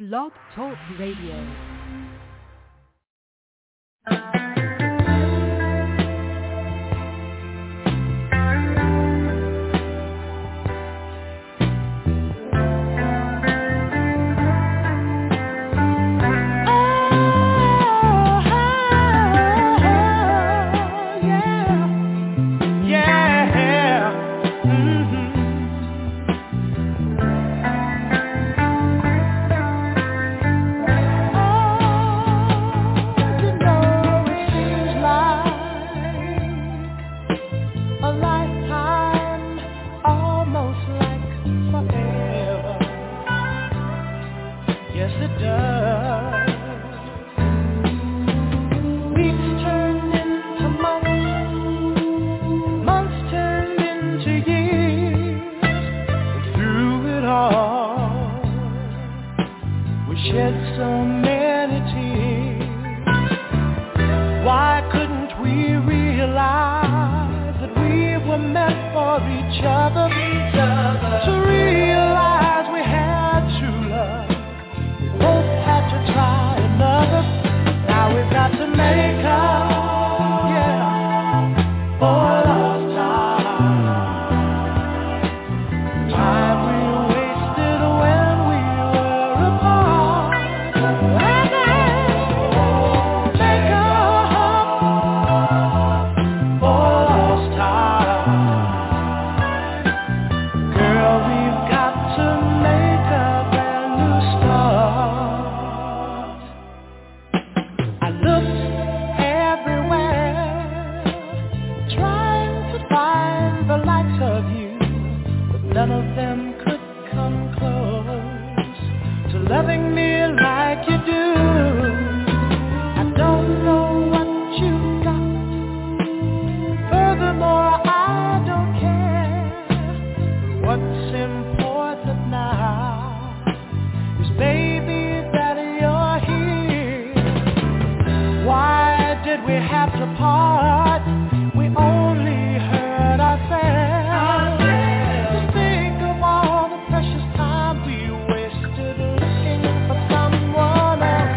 Blog Talk Radio. Someone else.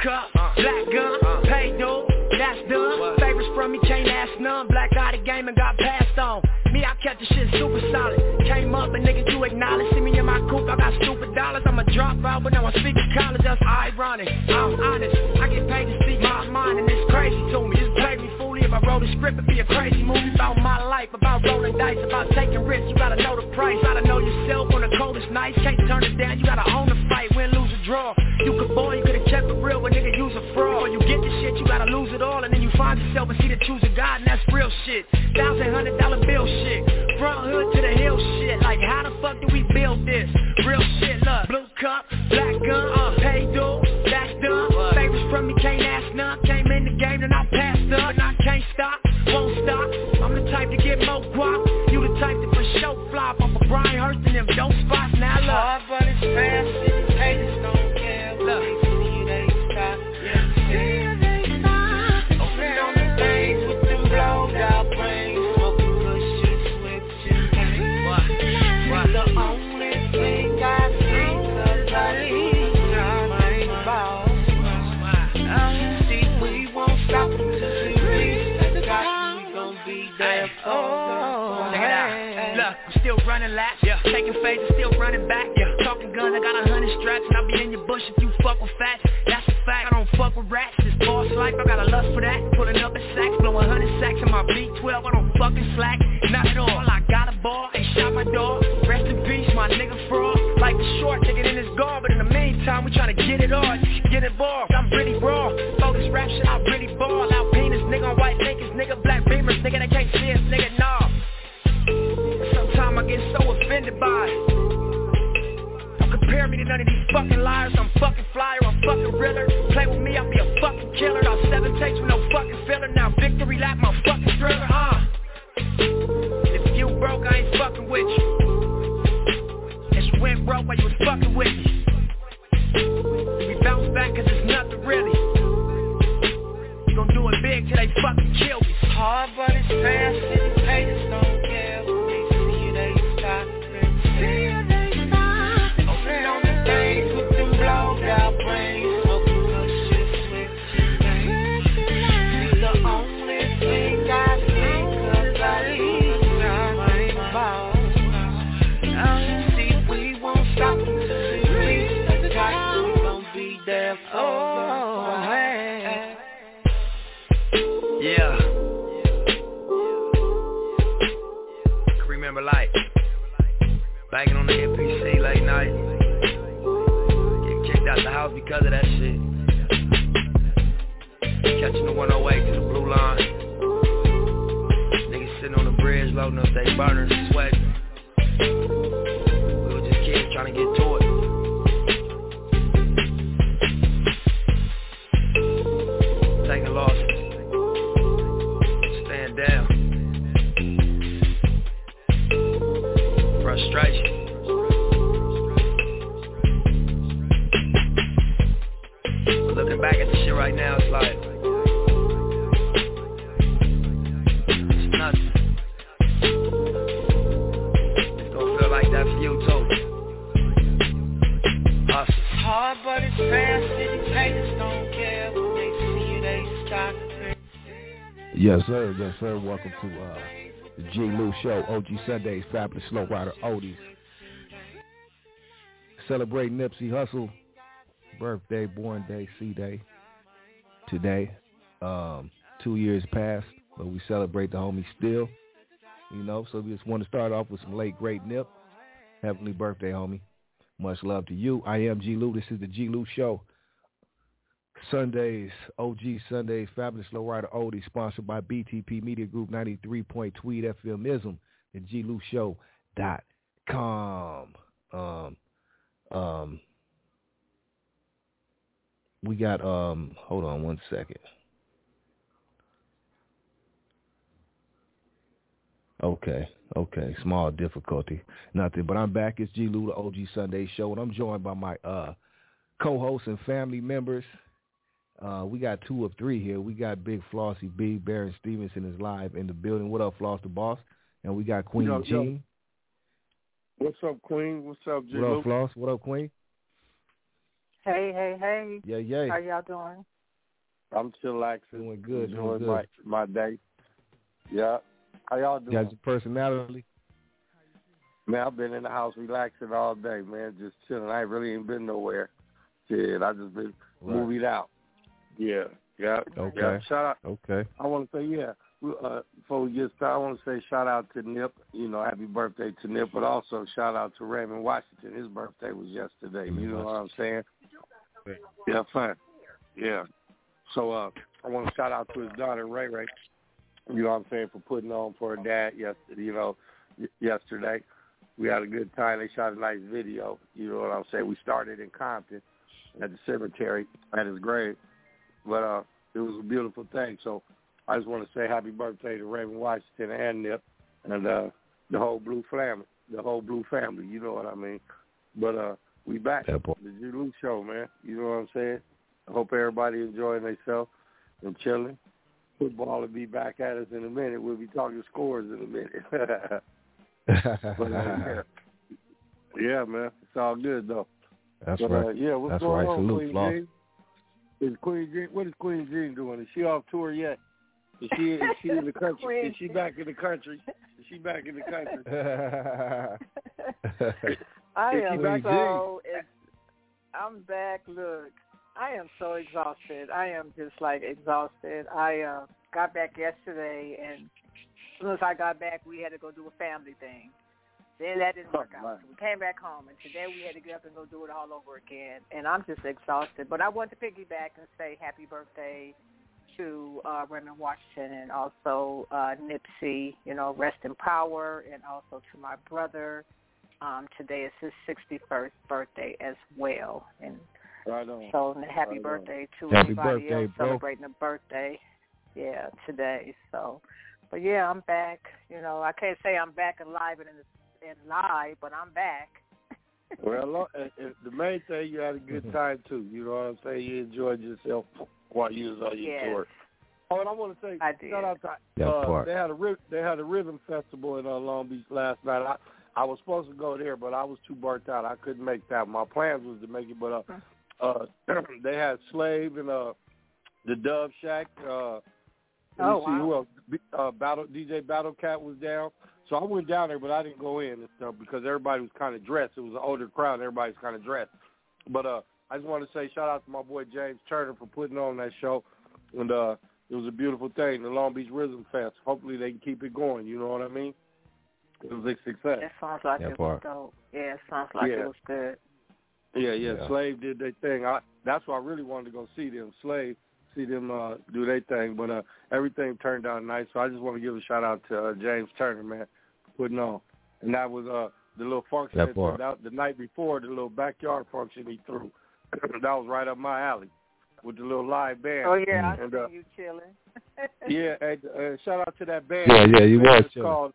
cup, black gun, pay dude, that's done. Favors from me, can't ask none. Black out the game and got passed on. Me, I kept the shit super solid. Came up and niggas you acknowledge. See me in my coupe, I got stupid dollars. I'm a dropout, but now I speak in college. That's ironic. I'm honest. I get paid to speak my mind, and it's crazy to me. It's played me fully. If I wrote a script, it'd be a crazy movie about my life, about rolling dice, about taking risks. You gotta know the price. Gotta know yourself on the coldest nights. Can't turn it down. You gotta own the fight. Win, lose, or draw. You could boy, you could've kept it real, but nigga, use a fraud. Or you get the shit, you gotta lose it all, and then you find yourself and see the choose of God, and that's real shit. $1,100 bill shit. Front hood to the hill shit. Like how the fuck do we build this? Real shit, look. Blue cup, black gun, pay dude, that's done. Favors from me, can't ask none. Came in the game, then I passed up, and I can't stop, won't stop. I'm the type to get more guap. You the type to for show flop off of Brian Hurst and them dope spots. Now look, hard but it's fast, and haters don't care. Look, they see they stop, yeah. They stop. Open on the things with them blowed out brains. Smoking good shit, switching things. What? The only thing I see, 'cause I need my balls. See, we won't stop until we reach the top. We gon' be there for. Check it out. Look, I'm still running laps, yeah. Taking phases, still running back, yeah. Talking guns, I got 100 straps, and I'll be in your bush if you fuck with facts. That's a fact. I don't fuck with rats. This boss life, I got a lust for that. Pulling up at sacks, blowing 100 sacks in my V12. I don't fucking slack, not at all. I got a ball, ain't shot my dog. Rest in peace, my nigga fraud. Like the short, take it in his guard, but in the meantime, we tryna get it on. Get involved, I'm really raw. Throw this rap shit, I really ball. Out penis, nigga on white naked, nigga black beamers, nigga that can't see us, nigga nah. Sometimes I get so offended by it. Don't compare me to none of these fucking liars. I'm fucking flyer, I'm fucking realer. Play with me, I'll be a fucking killer. Now 7 takes with no fucking filler. Now victory lap, my fucking thriller, If you broke, I ain't fucking with you. And you went broke while you was fucking with me. And we bounce back cause it's nothing really. We gon' do it big till they fucking kill me. It's hard but it's fast, and the haters don't care. When they see you, they stop. Open on the things with them blowed out brains. Smoking good shit, switching things. See, the only thing I see, 'cause I need my balls. See, we won't stop until we reach the top. We gon' be there for. Hey. Yeah. Can remember like banging on the NPC late night, getting kicked out the house because of that shit. Catching the 108 to the blue line. Niggas sitting on the bridge loading up they burners, sweating. We were just kids trying to get to it. Taking losses. Stand down. Frustration. But looking back at the shit right now, it's like it's nothing. It's gonna feel like that for you too. Hustle. It's hard but it's fast, and these haters don't care. When they see you, they stop. Yes, sir. Welcome to the G. Lou Show, OG Sundays, Fabulous Slow Rider Oldies. Celebrate Nipsey Hussle, birthday, born day, C-Day, today. 2 years passed, but we celebrate the homie still. You know, so we just want to start off with some late, great Nip. Heavenly birthday, homie. Much love to you. I am G. Lou. This is the G. Lou Show. Sundays, OG Sundays, Fabulous Slow Rider Oldies, sponsored by BTP Media Group, 93. Tweed FMism, and GLouShow.com. We got, hold on one second. Okay, small difficulty. Nothing, but I'm back. It's G. Lou, the OG Sunday Show, and I'm joined by my co-hosts and family members. We got 2 of 3 here. We got Big Flossy B, Baron Stevenson is live in the building. What up, Floss the Boss? And we got Queen Jean. What's up, Queen? What's up, G. What up, Floss? What up, Queen? Hey. Yeah. How y'all doing? I'm chillaxing. Doing good. Enjoying my day. Yeah. How y'all doing? You got your personality? Man, I've been in the house relaxing all day, man. Just chilling. I really ain't been nowhere. Shit, I just been movied out. Yeah. Okay. Yeah. Shout out. Okay. I want to say, before we get started, I want to say shout out to Nip. Happy birthday to Nip, but also shout out to Raymond Washington. His birthday was yesterday. You know what I'm saying? Yeah, fine. Yeah. So I want to shout out to his daughter, Ray Ray. You know what I'm saying, for putting on for her dad yesterday. We had a good time. They shot a nice video. You know what I'm saying? We started in Compton at the cemetery at his grave. But it was a beautiful thing. So I just want to say happy birthday to Raymond Washington and Nip and the whole Blue family. The whole Blue family, you know what I mean? But we back. The G. Luke Show, man. You know what I'm saying? I hope everybody enjoying themselves and chilling. Football will be back at us in a minute. We'll be talking scores in a minute. But, yeah, man. It's all good, though. That's right. Yeah, what's That's going right. on, Salute, Queen Floss. Jean? What is Queen Jean doing? Is she off tour yet? Is she in the country? Is she back in the country? I'm back. Look, I am so exhausted. I am just exhausted. I got back yesterday, and as soon as I got back, we had to go do a family thing. Then that didn't work out. So we came back home, and today we had to get up and go do it all over again. And I'm just exhausted. But I want to piggyback and say happy birthday to Raymond Washington and also Nipsey, rest in power, and also to my brother. Today is his 61st birthday as well. And so happy birthday to everybody else celebrating a birthday, today. So, but yeah, I'm back. I can't say I'm back alive and live, but I'm back. Well, the main thing, you had a good time, too. You know what I'm saying? You enjoyed yourself while you was on your tour. Oh, and I want to say, shout out to they had a rhythm festival in Long Beach last night. I was supposed to go there, but I was too burnt out. I couldn't make that. My plans was to make it, but they had Slave and the Dove Shack. Who else? DJ Battle Cat was down. So I went down there, but I didn't go in and stuff because everybody was kind of dressed. It was an older crowd. Everybody's kind of dressed. But I just want to say shout out to my boy James Turner for putting on that show. And it was a beautiful thing, the Long Beach Rhythm Fest. Hopefully they can keep it going. You know what I mean? It was a success. That sounds like it was dope. Yeah, it sounds like it was good. Yeah. Slave did their thing. That's why I really wanted to go see them. Slave. See them do their thing, but everything turned out nice. So I just want to give a shout out to James Turner, man, for putting on. And that was the little function that turned out the night before, the little backyard function he threw. That was right up my alley with the little live band. Oh yeah, I see you chilling. Shout out to that band. Yeah, you was chilling. It's called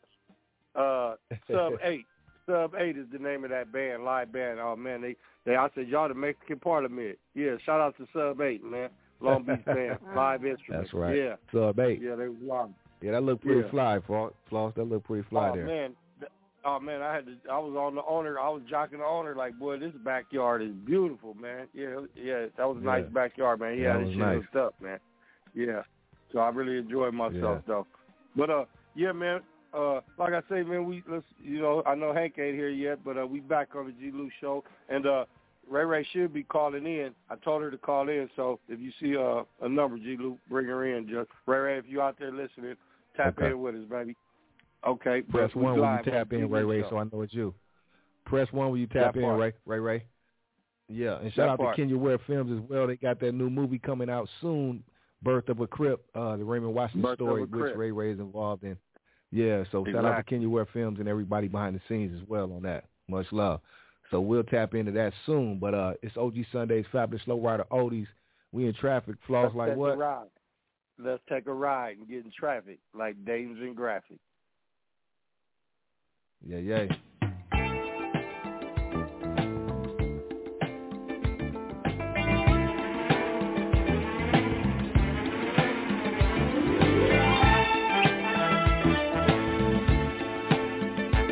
Sub 8. Sub 8 is the name of that band, live band. Oh man, I said y'all the Mexican Parliament. Yeah, shout out to Sub 8, man. Long Beach band, live instruments. That's right. Yeah. Sub 8. Yeah, they was live. Yeah, that looked pretty fly, Floss. That looked pretty fly there. Man. I was on the owner. I was jocking the owner like, boy, this backyard is beautiful, man. Yeah, that was a nice backyard, man. He had his shit hooked up, man. Yeah. So I really enjoyed myself, though. But, man, like I say, man, I know Hank ain't here yet, but we back on the G. Lou Show. And Ray Ray should be calling in. I told her to call in, so if you see a number, G. Lou, bring her in. Just Ray Ray, if you out there listening, tap in with us, baby. Okay. Press 1 when you tap in, Ray Ray, so I know it's you. Press 1 when you tap in, Ray Ray. Yeah, and shout out to Kenya Ware Films as well. They got that new movie coming out soon, Birth of a Crip, the Raymond Washington story, which Ray Ray is involved in. Yeah, so shout out to Kenya Ware Films and everybody behind the scenes as well on that. Much love. So we'll tap into that soon. But it's OG Sundays, Fabulous Slow Rider Oldies. We in traffic. Floss like what? Let's take a ride and get in traffic like Dames and Graphic. Yeah.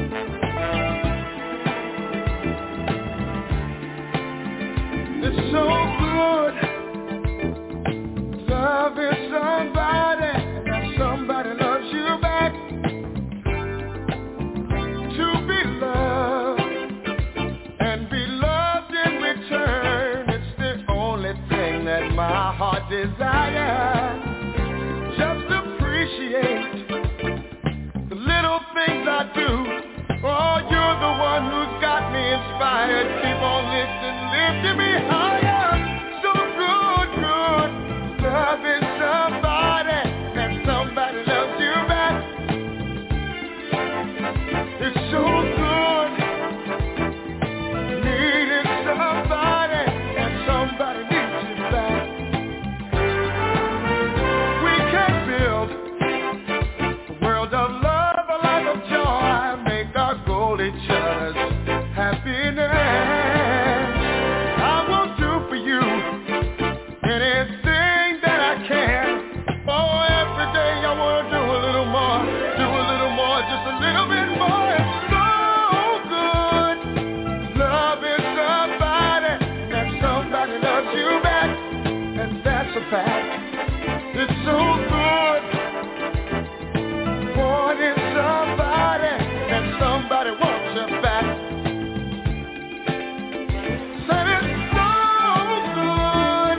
So my heart desires. Just appreciate the little things I do. Oh, you're the one who's got me inspired. Keep on lifting me higher. So good, loving somebody and somebody loves you back. It's so good, needing somebody and somebody needs you back. We can build a world of love, a life of joy, make our goal each other's happiness. I will do for you anything that I can. Oh, every day I want to do a little more, just a little bit more. It's so good, loving somebody and somebody loves you back, and that's a fact. It's so good, wanting somebody and somebody wants you back. Said it's so good.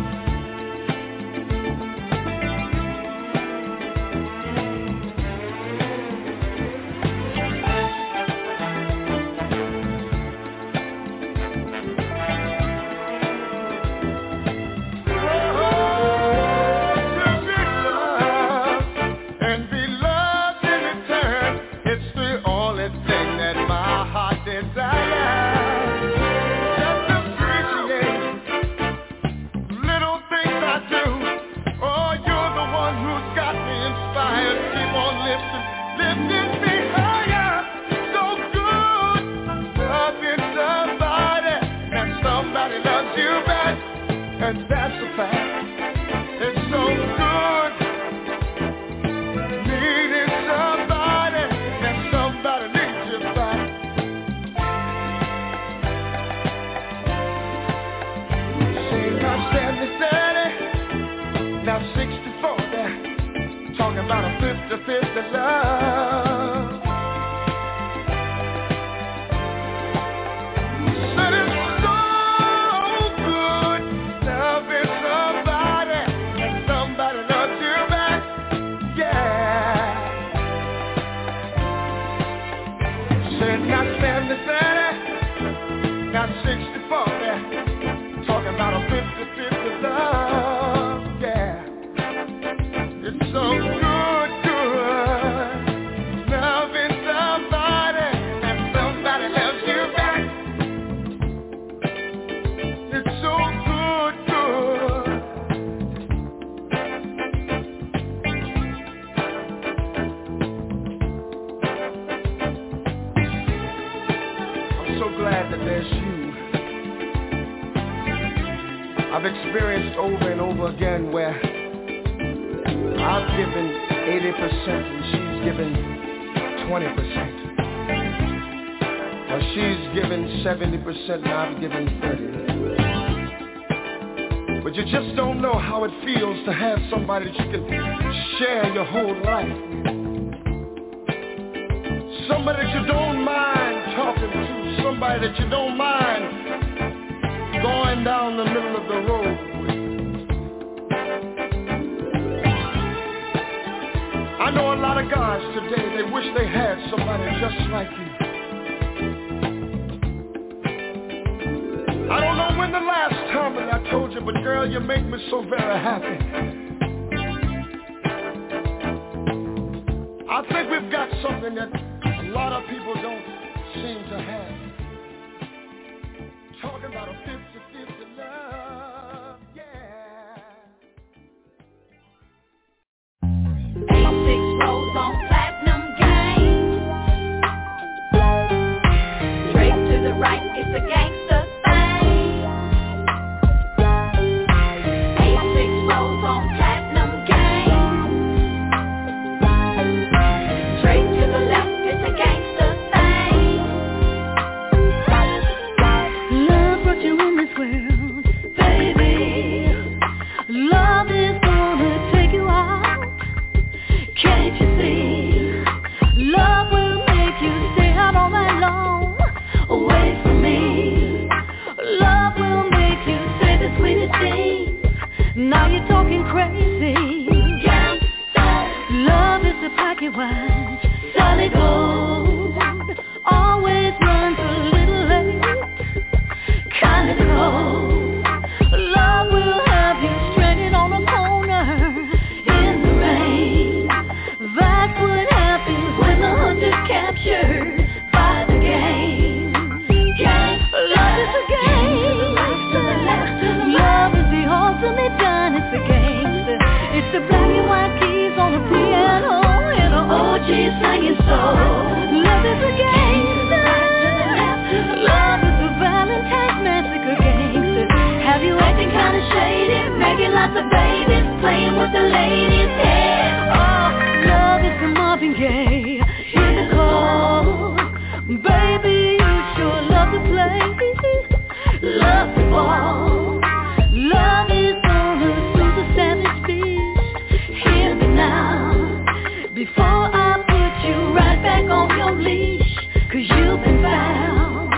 And be loved in return. It's the only thing that my heart desires. Just appreciate little things I do. Oh, you're the one who's got me inspired. Keep on lifting me higher. So good, loving somebody and somebody loves you back, and that's a fact. It's so good, needing somebody and somebody needs you back. Say now 70-30, now 60-40, talking about a 50-50 love. Said it's so good, loving somebody and somebody loves you back. Yeah. Said not 70-30, not 60-40, talking about a 50-50 love. Yeah. It's so good, loving somebody and somebody loves you back. It's so good. I'm so glad that there's you. I've experienced over and over again where I've given 80% and she's given 20%. Or she's given 70% and I've given 30%. But you just don't know how it feels to have somebody that you can share your whole life. Somebody that you don't mind talking to, somebody that you don't mind going down the middle of the road with. I know a lot of guys today, they wish they had somebody just like you. I don't know when the last time that I told you, but girl, you make me so very happy. I think we've got something that a lot of people don't seem to have. Talking about a 50-50 love, yeah. 86 rolls on platinum game. Straight to the right, it's a gangster thing. 86 rolls on platinum game. Straight to the left, it's a gangster thing. Love brought you in the Now you're talking crazy. Love is a pocket watch, solid gold. Always runs a little late, kinda cold. Love will have you stranded on a corner in the rain. That's what happens when the hunter's captured by the game. Love is a game. Love is the ultimate gun. It's a gangster. It's the black and white keys on the piano and an OG singing soul. Love is a gangster. Love is a Valentine's massacre gangster. Have you acting kinda shady, making lots of babies, playing with the ladies' head? Oh, love is the Marvin Gaye. Hear the call, baby. You sure love to play, love to ball. Love is gonna do the savage beast. Hear me now, before I put you right back on your leash, 'cause you've been found.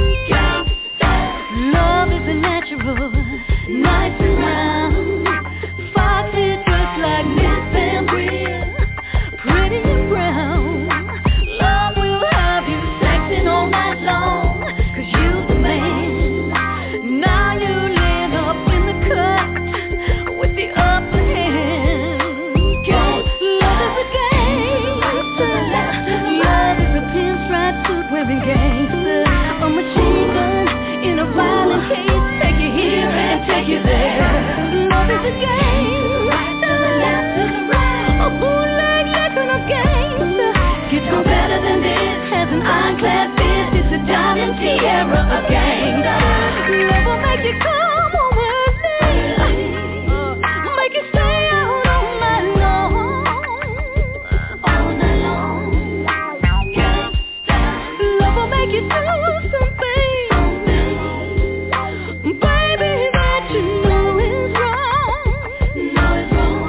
Love is a natural, nice and round. Foxy just like Miss Van Bria, pretty and brown. Love will have you sexing all night long, 'cause you the man. Now you laying up in the cut with the upper hand. Love is a gangster. Love is a pinstripe suit wearing gangster. A machine gun in a violent case. Take you here and take you there. Love is a gangster. A bootleg liquor of gangster. Gets no better than this. Has an ironclad fist. It's a diamond tiara of gangster. Love will make you come over me. Make you stay out all night long. All night long. Love will make you do something, baby, that you know is wrong. Know is wrong.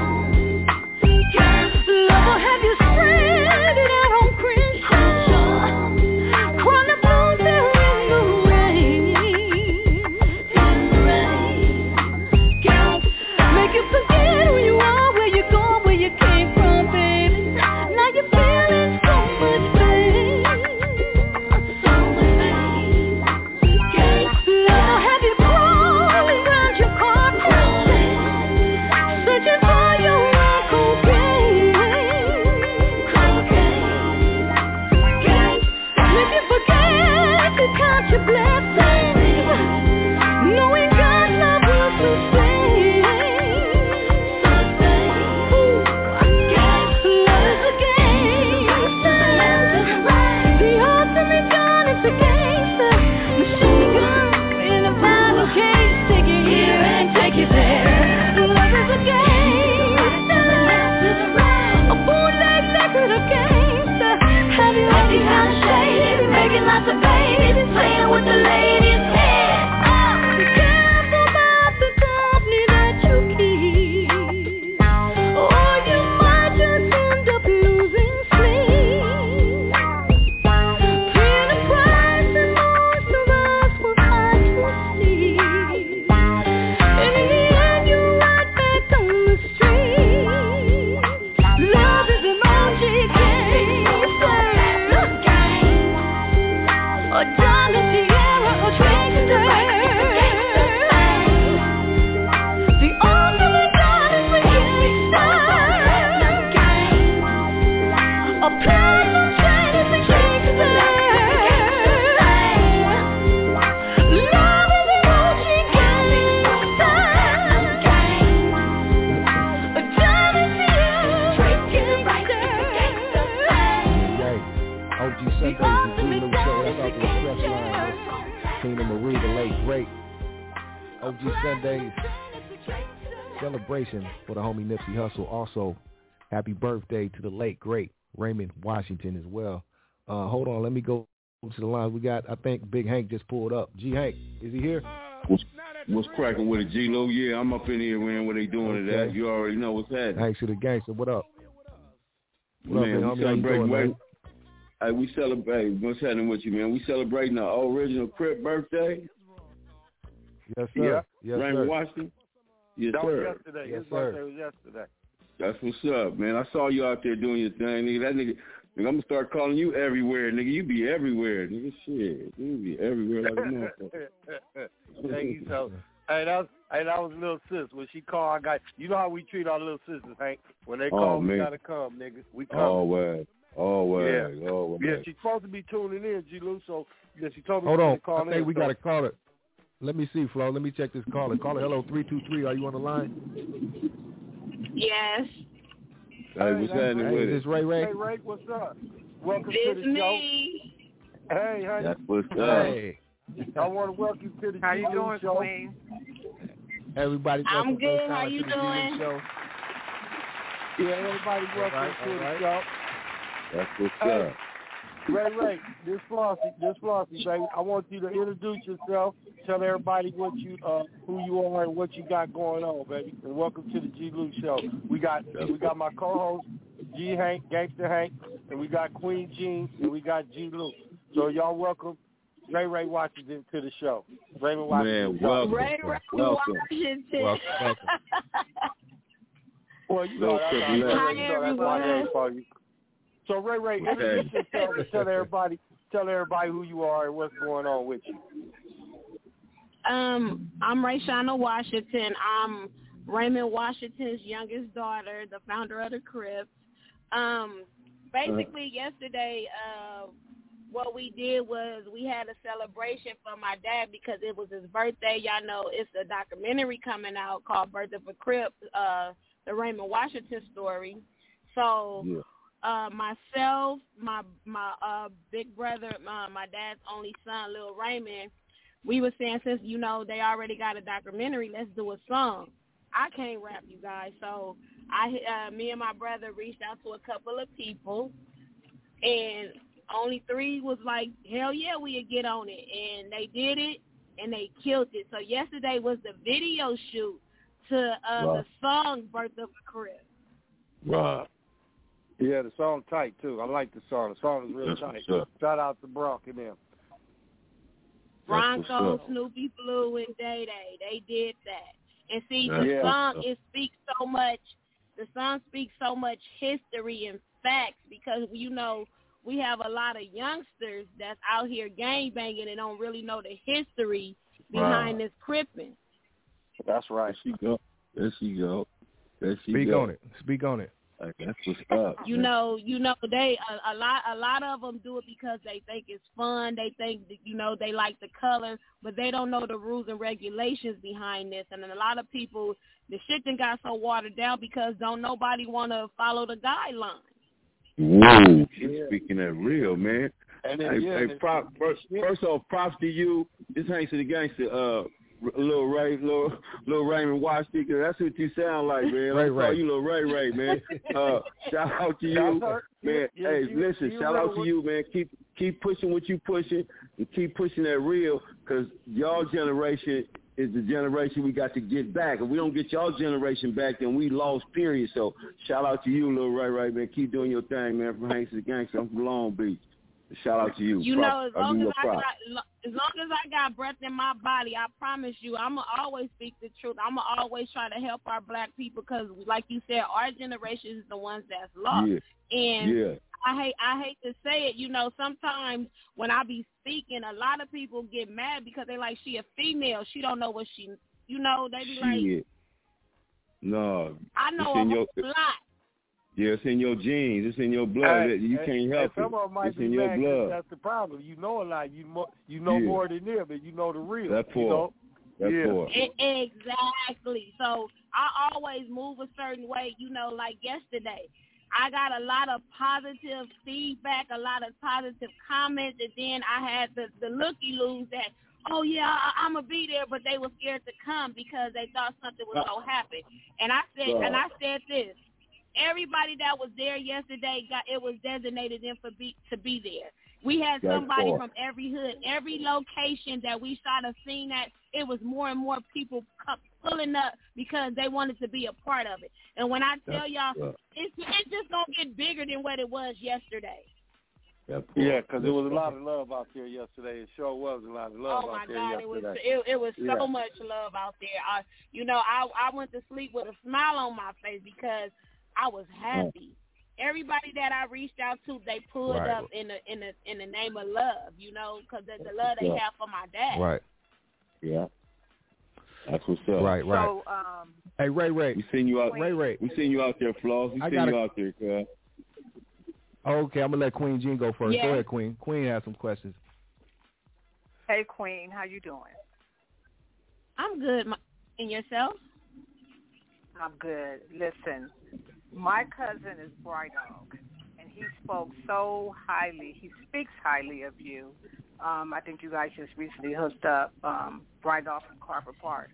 Love will have you stranded out on Crenshaw, crying the blues there in the rain. In the rain. Make you forget who you are, where you go, where you came from, baby. Now you're feeling so much pain. So much pain. Love will have you crawling round your car, crawling, searching for your Uncle cocaine. Make you forget to count your blessings, knowing God's love will sustain. Love is a gangster. The ultimate gun is a gangster. Machine gun in a violent case. Take you here and take you there. Love is a gangster. A bootleg liquor of gangster. Have you acting kinda shady, making lots of babies, playing with the ladies' head? Be careful about the company that you keep, or you might just end up losing sleep. Paying a price that most of us will find to see. And in the end, you're right back on the street. Love is an OG gangster. A diamond tiara of gangster. The ultimate gun is a gangster. A platinum chain is a gangster. Love is an OG gangster. A diamond tiara of gangster. OG Sundays, the Blue Show. That's off the express line. Tina Marie, the late great. OG Sundays celebration for the homie Nipsey Hussle. Also, happy birthday to the late great Raymond Washington as well. Hold on, let me go to the line. We got, I think Big Hank just pulled up. G Hank, is he here? What's cracking with it, G-Lo? Yeah, I'm up in here, man. What they doing to that? You already know what's happening. Hank to the gangster. What up? Man, we celebrating. Hey, we celebrate. What's happening with you, man? We celebrating our original Crip birthday. Yes, sir. Yeah. Yes, Raymond Washington. Yes, that sir. was yesterday. Yes, His sir. birthday was yesterday. That's what's up, man. I saw you out there doing your thing, nigga. That nigga, I'm gonna start calling you everywhere, nigga. You be everywhere, nigga. Shit, you be everywhere like a motherfucker. Thank you, so. Hey, that was little sis. When she called, you know how we treat our little sisters, Hank. When they call, we gotta come, nigga. We come. Always. Yeah, she's supposed to be tuning in, G. Lou. So yeah, she told me. Hold on, call I think we got a caller. Let me see, Flo. Let me check this caller. Caller, hello, 323. Are you on the line? Yes. Hey, what's happening with it? Is this Ray Ray? Hey, Ray, what's up? Welcome it's to the me. show. Hey, honey. That's what's up. Hey. I want to welcome you to the How you doing, show. Queen? Everybody, I'm good. How to you the doing? Show. Yeah, everybody welcome to the show. That's what's up. Ray, this Flossie, baby. I want you to introduce yourself. Tell everybody what you, who you are and what you got going on, baby. And welcome to the G. Lou Show. We got my co-host G. Hank, Gangster Hank, and we got Queen Jean, and we got G. Lou. So y'all welcome Ray Washington to the show. Raymond Washington. Man, welcome. Ray Washington. Welcome. Well, you know that's my name for you. So Ray, introduce yourself and tell everybody who you are and what's going on with you. I'm Rayshana Washington. I'm Raymond Washington's youngest daughter, the founder of the Crips. Basically, yesterday, what we did was we had a celebration for my dad because it was his birthday. Y'all know it's a documentary coming out called Birth of a Crip, the Raymond Washington story. So myself, my big brother, my dad's only son, Lil Raymond, we were saying since, they already got a documentary, let's do a song. I can't rap, you guys. So me and my brother reached out to a couple of people, and only 3 was like, hell yeah, we'll get on it. And they did it, and they killed it. So yesterday was the video shoot to the song Birth of a Crip. Right. Yeah, the song tight, too. I like the song. The song is real tight. Shout out to Brock and them. Bronco, Snoopy Blue, and Day Day. They did that. And see, the song, it speaks so much. The song speaks so much history and facts because, we have a lot of youngsters that's out here gangbanging and don't really know the history behind this cripping. That's right. There she go. Speak on it. Speak on it. That's what's up. They a lot of them do it because they think it's fun. They think that, they like the color, but they don't know the rules and regulations behind this. And then a lot of people, the shit done got so watered down because don't nobody want to follow the guidelines. Whoa, she's speaking that real, man. And then, first off, props to you. This ain't to the gangster, Lil Raymond Washington. That's what you sound like, man. Let's call you Lil Ray, man. Shout out to you, man. Hey, listen, shout out to you, man. Keep pushing what you pushing and keep pushing that real, because y'all generation is the generation we got to get back. If we don't get y'all generation back, then we lost, period. So shout out to you, Lil Ray, man. Keep doing your thing, man. From Hanks to the Gangster. I'm from Long Beach. Shout out to you. As long as I got breath in my body, I promise you, I'm going to always speak the truth. I'm going to always try to help our black people because, like you said, our generation is the ones that's lost. Yeah. And I hate to say it, sometimes when I be speaking, a lot of people get mad because they like, she a female. She don't know what she, they be like. No. I know a whole lot. Yeah, it's in your genes. It's in your blood. You can't help it. It's in your blood. That's the problem. You know a lot. You know more than them, and you know the real. That's poor. Exactly. So I always move a certain way. Like yesterday, I got a lot of positive feedback, a lot of positive comments, and then I had the looky-loos that, oh, yeah, I'm going to be there, but they were scared to come because they thought something was going to happen. And I said this. Everybody that was there yesterday it was designated to be there. We had somebody from every hood, every location that we shot a scene at. It was more and more people pulling up because they wanted to be a part of it. And when I tell y'all, it's just gonna get bigger than what it was yesterday. Yeah, because there was a lot of love out there yesterday. It sure was a lot of love out there yesterday. Oh, my God, it was so much love out there. I went to sleep with a smile on my face because I was happy. Everybody that I reached out to, they pulled up in the name of love, because the love they have for my dad. Right. Yeah. That's what's up. Right. So, hey, Ray. We seen you out. Ray. We seen you out there, Floss. We seen you out there, cuz. Okay, I'm gonna let Queen Jean go first. Yeah. Go ahead, Queen. Queen has some questions. Hey, Queen, how you doing? I'm good. And yourself? I'm good. Listen, my cousin is Bright Dog, and he spoke so highly. He speaks highly of you. I think you guys just recently hooked up, Bright Dog from Carver Park.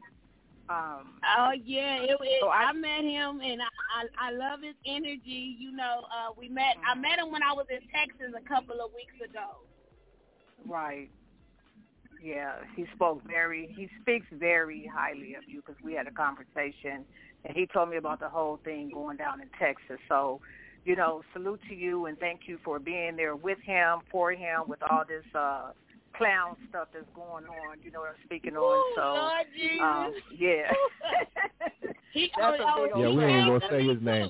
I met him, and I love his energy. I met him when I was in Texas a couple of weeks ago. Right. Yeah, he speaks very highly of you because we had a conversation, and he told me about the whole thing going down in Texas. So, salute to you and thank you for being there with him, for him, with all this clown stuff that's going on, what I'm speaking on. So, Lord Jesus. yeah. We ain't gonna say his name.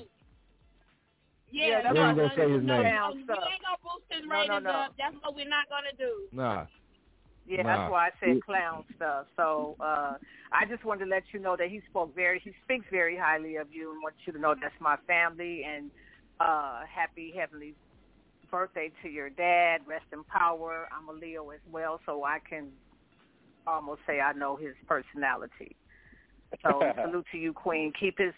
Yeah, we ain't gonna say his name. We ain't gonna boost his ratings up. That's what we're not gonna do. Nah. Yeah, that's why I said clown stuff. So I just wanted to let you know that he speaks very highly of you and wants you to know that's my family and happy heavenly birthday to your dad. Rest in power. I'm a Leo as well, so I can almost say I know his personality. So salute to you, Queen. Keep his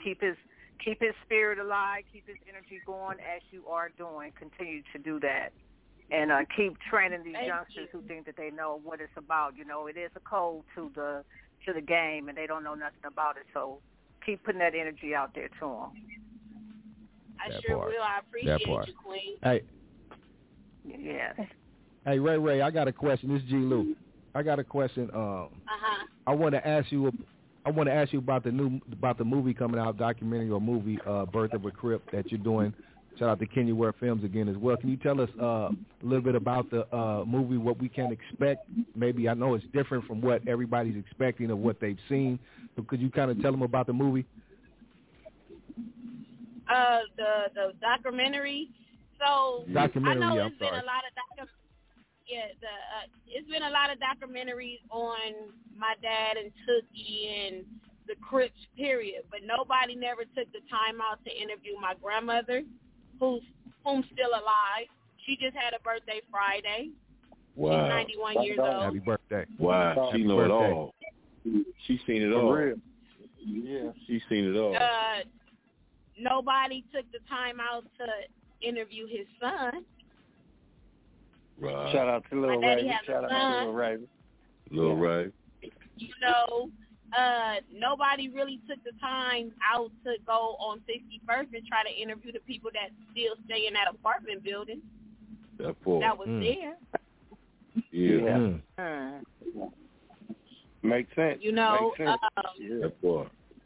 spirit alive, keep his energy going as you are doing. Continue to do that. And keep training these youngsters who think that they know what it's about. It is a code to the game, and they don't know nothing about it. So keep putting that energy out there to them. I sure will. I appreciate you, Queen. Hey. Yes. Hey, Ray, I got a question. This is G. Lou. I got a question. I want to ask you about the movie coming out, documentary or movie, Birth of a Crip that you're doing. Shout out to Kenya Ware Films again as well. Can you tell us a little bit about the movie, what we can expect? Maybe I know it's different from what everybody's expecting of what they've seen. So could you kind of tell them about the movie? The documentary. So documentary. I know it's been a lot of it's been a lot of documentaries on my dad and Tookie and the Crips period, but nobody never took the time out to interview my grandmother, who's still alive. She just had a birthday Friday. Wow. She's 91 years old. Happy birthday. Wow. She know it all. She's seen it all. For real. Yeah. She's seen it all. Nobody took the time out to interview his son. Right. Shout out to Lil Ray. Shout out to Lil Ray. Lil Ray. Nobody really took the time out to go on 61st and try to interview the people that still stay in that apartment building. That was there. Yeah. Makes sense. Makes sense. That part.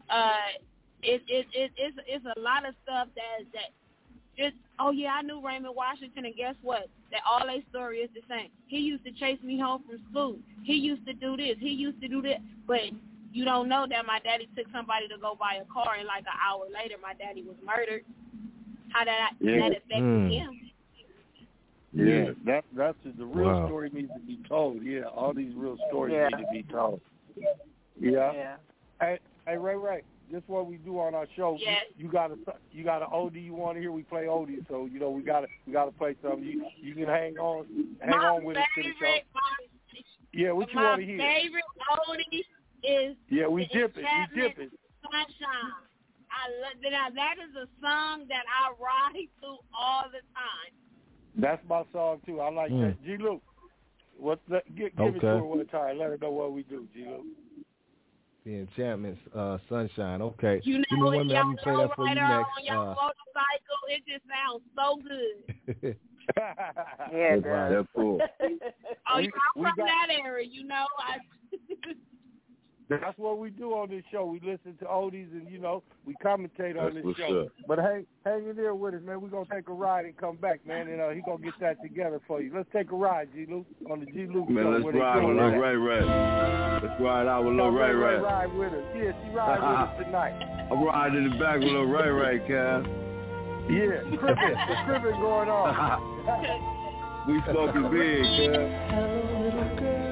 It's a lot of stuff that just, I knew Raymond Washington, and guess what? That all their story is the same. He used to chase me home from school. He used to do this. He used to do that. But you don't know that my daddy took somebody to go buy a car, and like an hour later, my daddy was murdered. How that affected him. Yeah, that's the real story needs to be told. Yeah, all these real stories need to be told. Yeah. Hey, Ray. This is what we do on our show. Yes. You got an oldie you want to hear? We play oldies, so we gotta play something. You can hang on with us to the show. Yeah, what you want to hear? My favorite oldie is we dip it. Sunshine. Now that is a song that I ride to all the time. That's my song too. I like that. G. Luke, give it to her one time. Let her know what we do, G. Luke. The Enchantments, Sunshine. Okay. You know what, man? I'm going to play that for you next. On your motorcycle, it just sounds so good. Yeah, it does. Cool. I'm from that area, That's what we do on this show. We listen to oldies and, we commentate on this show. But hang in there with us, man. We're going to take a ride and come back, man, and he's going to get that together for you. Let's take a ride, G. Luke, on the G. Luke show. Man, let's ride with Lil Ray Ray. Let's ride out with Lil Ray Ray. Ride with us. Yeah, she ride with us tonight. I'm riding in the back with Lil Ray Ray, Cass. Yeah, cribbing going on. We smoking big, Cass. Hello, little girl.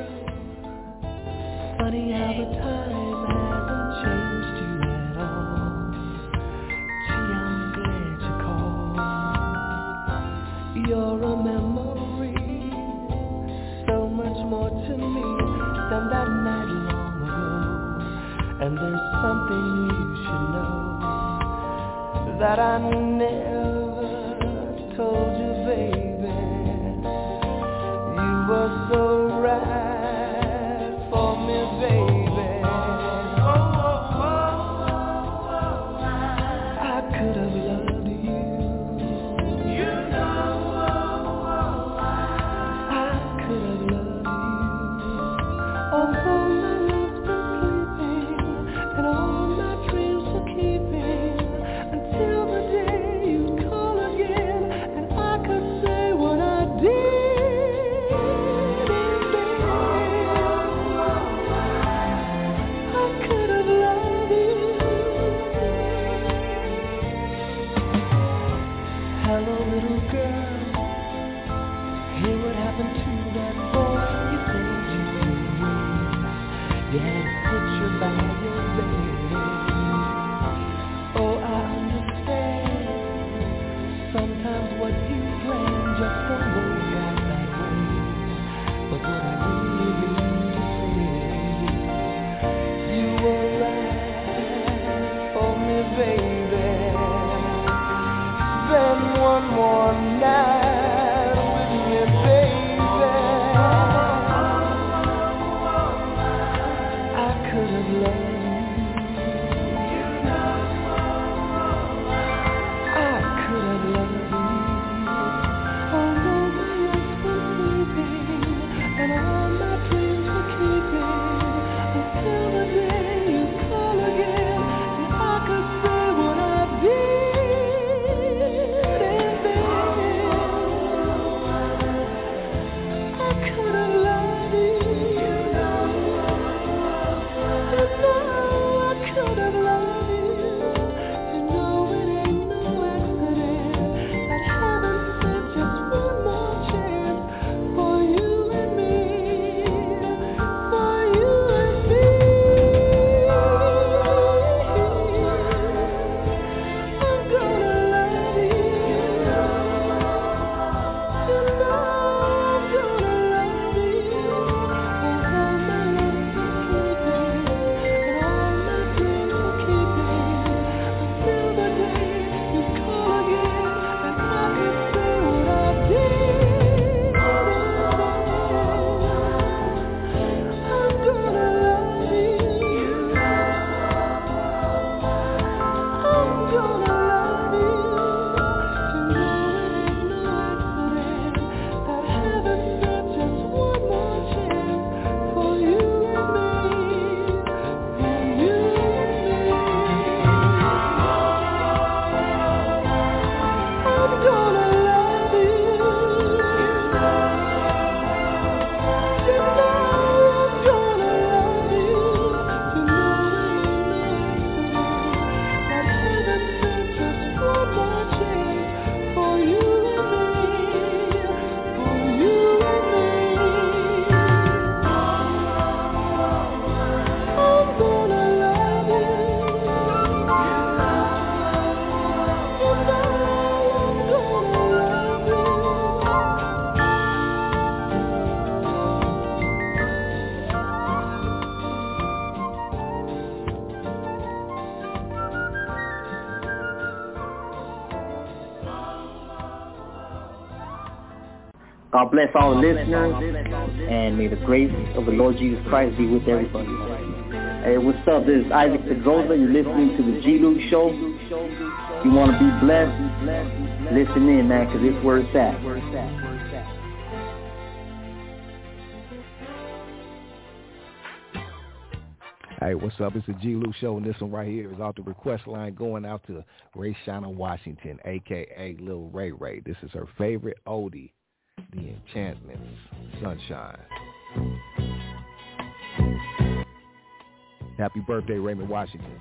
Funny how the time hasn't changed you at all. Gee, I'm glad you called. You're a memory, so much more to me than that night long ago. And there's something you should know that I never told you, baby. You were so right. God bless all the listeners, and may the grace of the Lord Jesus Christ be with everybody. Hey, what's up? This is Isaac Pedroza. You're listening to the G. Luke Show. If you want to be blessed, listen in, man, because it's where it's at. Hey, what's up? It's the G. Luke Show, and this one right here is off the request line going out to Rayshana Washington, a.k.a. Lil Ray Ray. This is her favorite oldie, The Enchantments, Sunshine. Happy birthday, Raymond Washington.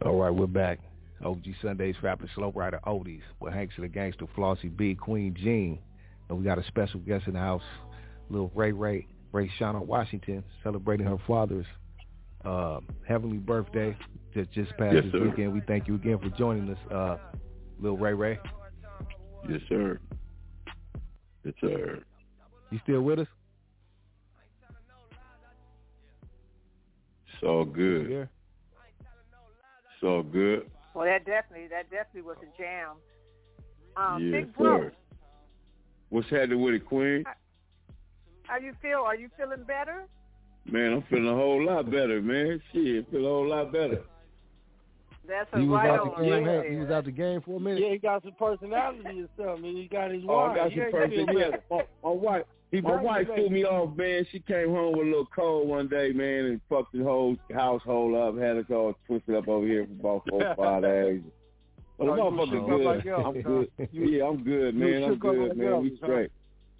All right, we're back. OG Sundays, rapping Slow Rider Oldies with Hanks of the Gangster, Flossie B, Queen Jean. And we got a special guest in the house, little Ray Shauna Washington, celebrating her father's heavenly birthday that just passed this weekend. We thank you again for joining us, little Ray. Yes, sir. Yes, sir. You still with us? It's all good. Yeah. It's all good. Well, that definitely was a jam. Yes, Big Bro. Sir. What's happening with it, Queen? How you feel? Are you feeling better? Man, I'm feeling a whole lot better, man. Shit, feel a whole lot better. That's a right on. He was out the game for a minute. Yeah, he got some personality or something. He got his wife. I got some personality. My wife threw me off, man. She came home with a little cold one day, man, and fucked the whole household up. Had us all twisted up over here for about 4 or 5 days. But the motherfucker's good. Like I'm good. Yeah, I'm good, man. I'm good, man. We straight.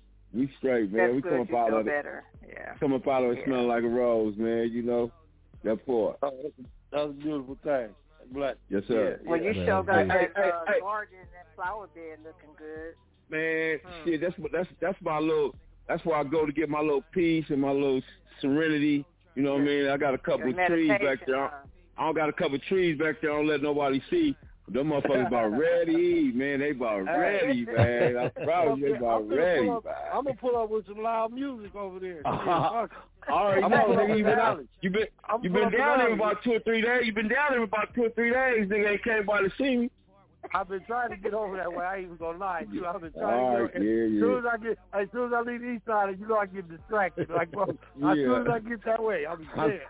We straight, man. We come up out of it. Come up out of it smelling like a rose, man. You know, that part. That was a beautiful thing. Black. Yes, sir. Well, you sure got that garden and that flower bed looking good. Man, shit, that's my little. That's where I go to get my little peace and my little serenity. You know what I mean? I got a couple of trees back there. I don't got a couple of trees back there. I don't let nobody see. Them motherfuckers about ready, man. They about ready, man. I'm proud of you. They about ready. I'm gonna pull up with some loud music over there. All right, nigga. You been down there about 2 or 3 days. You been down there about 2 or 3 days. Nigga ain't came by to see me. I've been trying to get over that way. I ain't even gonna lie to you. I've been trying to get over. As soon as I leave the east side, you know I get distracted. Like, bro, as soon as I get that way, I'll be there.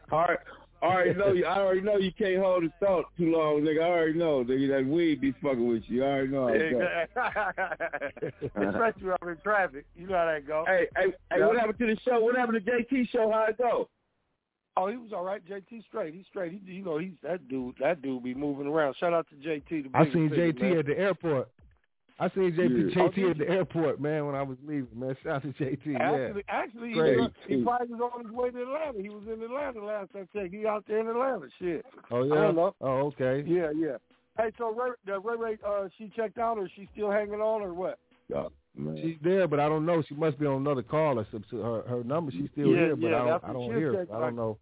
I already know you can't hold a thought too long, nigga. I already know, nigga, that weed be fucking with you. I already know how it goes. Especially when I'm in traffic. You know how that go. Hey, what happened to the show? What happened to JT show? How'd it go? Oh, he was all right. JT straight. He's straight. He's that dude. That dude be moving around. Shout out to JT. I seen JT at the airport. I seen JT at the airport, man, when I was leaving, man. Shout out to JT. Actually, he probably was on his way to Atlanta. He was in Atlanta last I checked. He out there in Atlanta. Shit. Oh, yeah? I don't know. Oh, okay. Yeah. Hey, so Ray, she checked out, or is she still hanging on, or what? Man. She's there, but I don't know. She must be on another call or something. Her number, she's still here, but I don't hear her. I don't know.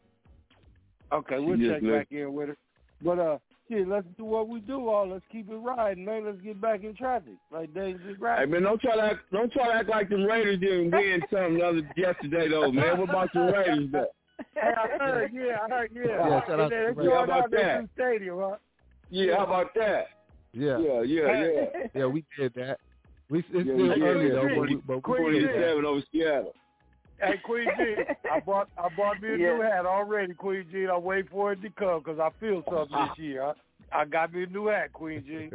Okay, we'll check back in with her. But, let's do what we do. Let's keep it riding, man. Let's get back in traffic. Like David Rabbit. Hey, man, don't try to act like the Raiders didn't win something yesterday, though, man. What about the Raiders, though? Hey, I heard. Yeah, shout out to how about that? Stadium, huh? Yeah, how about that? Yeah. Yeah, we did that. It's still early, though, but we 27 over Seattle. Hey, Queen G, I bought me a new hat already, Queen G. I'm waiting for it to come because I feel something this year. I got me a new hat, Queen G.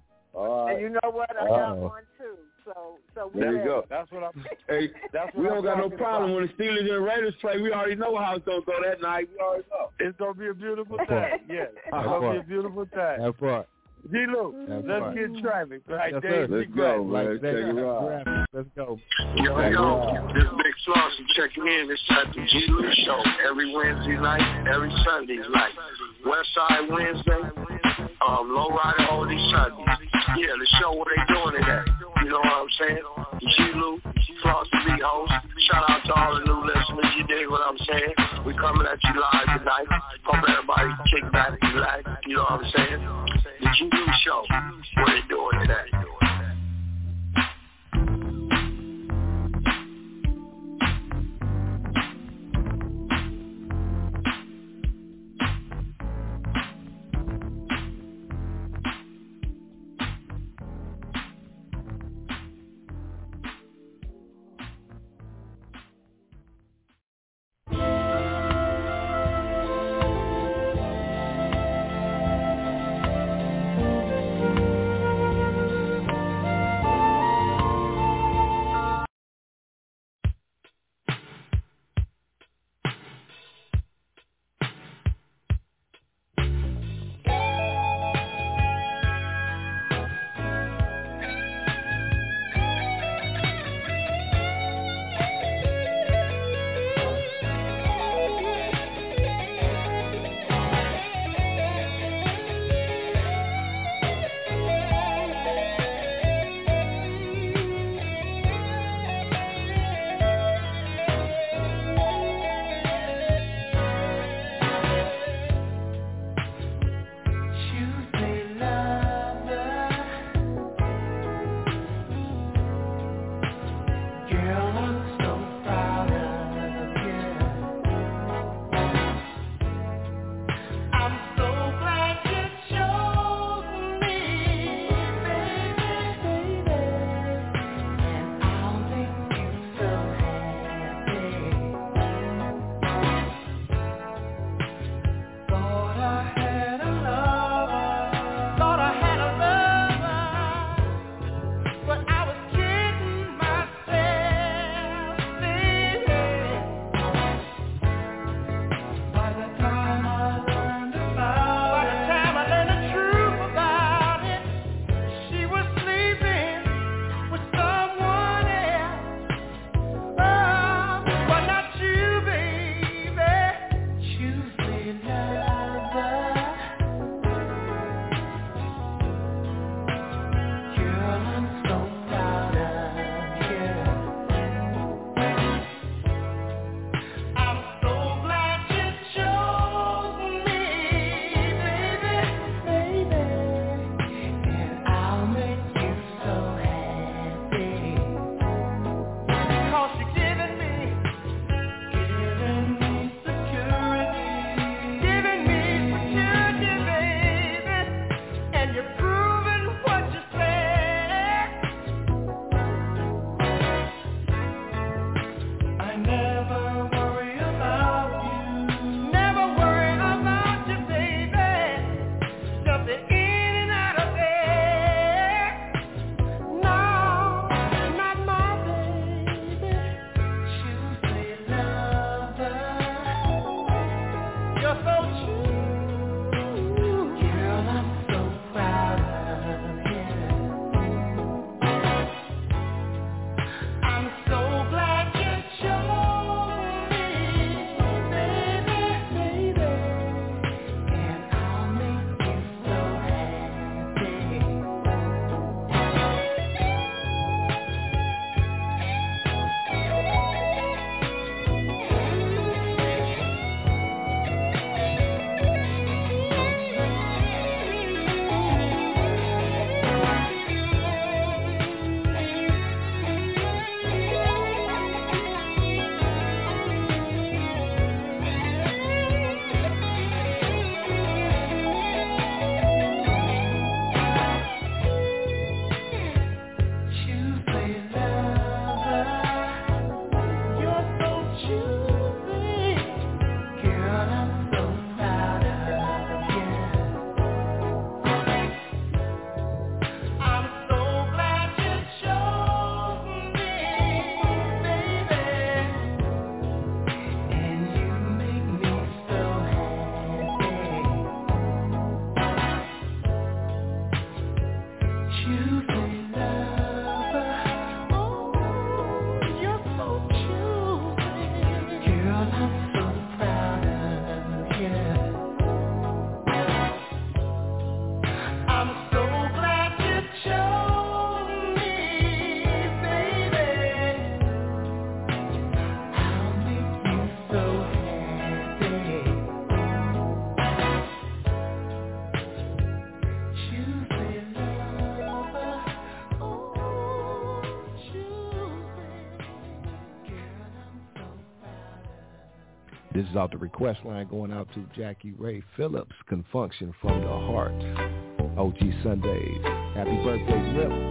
And you know what? I got one too. So there you go. That's what I'm. Hey, we don't got no problem when the Steelers and Raiders play. We already know how it's gonna go that night. We already know. It's gonna be a beautiful time. Yes, it's gonna be a beautiful time. That's right. G-Lou, let's get traffic. Right, yes, Dave, let's go, man. Take it right. Let's go. Yo, this Big Flossie checking in. It's at the G-Lou Show every Wednesday night, every Sunday night. Westside Wednesday, Lowrider Oldies Sunday. Yeah, the show where they doing it at. You know what I'm saying? G-Lou, Flossie B host. Shout out to all the new listeners. You dig what I'm saying? We coming at you live tonight. Hope everybody kick back and relax. You know what I'm saying? The G-Lou Show, where they doing it at. This is out the request line going out to Jackie Ray Phillips, Confunction from the Heart. OG Sundays. Happy birthday, Nip.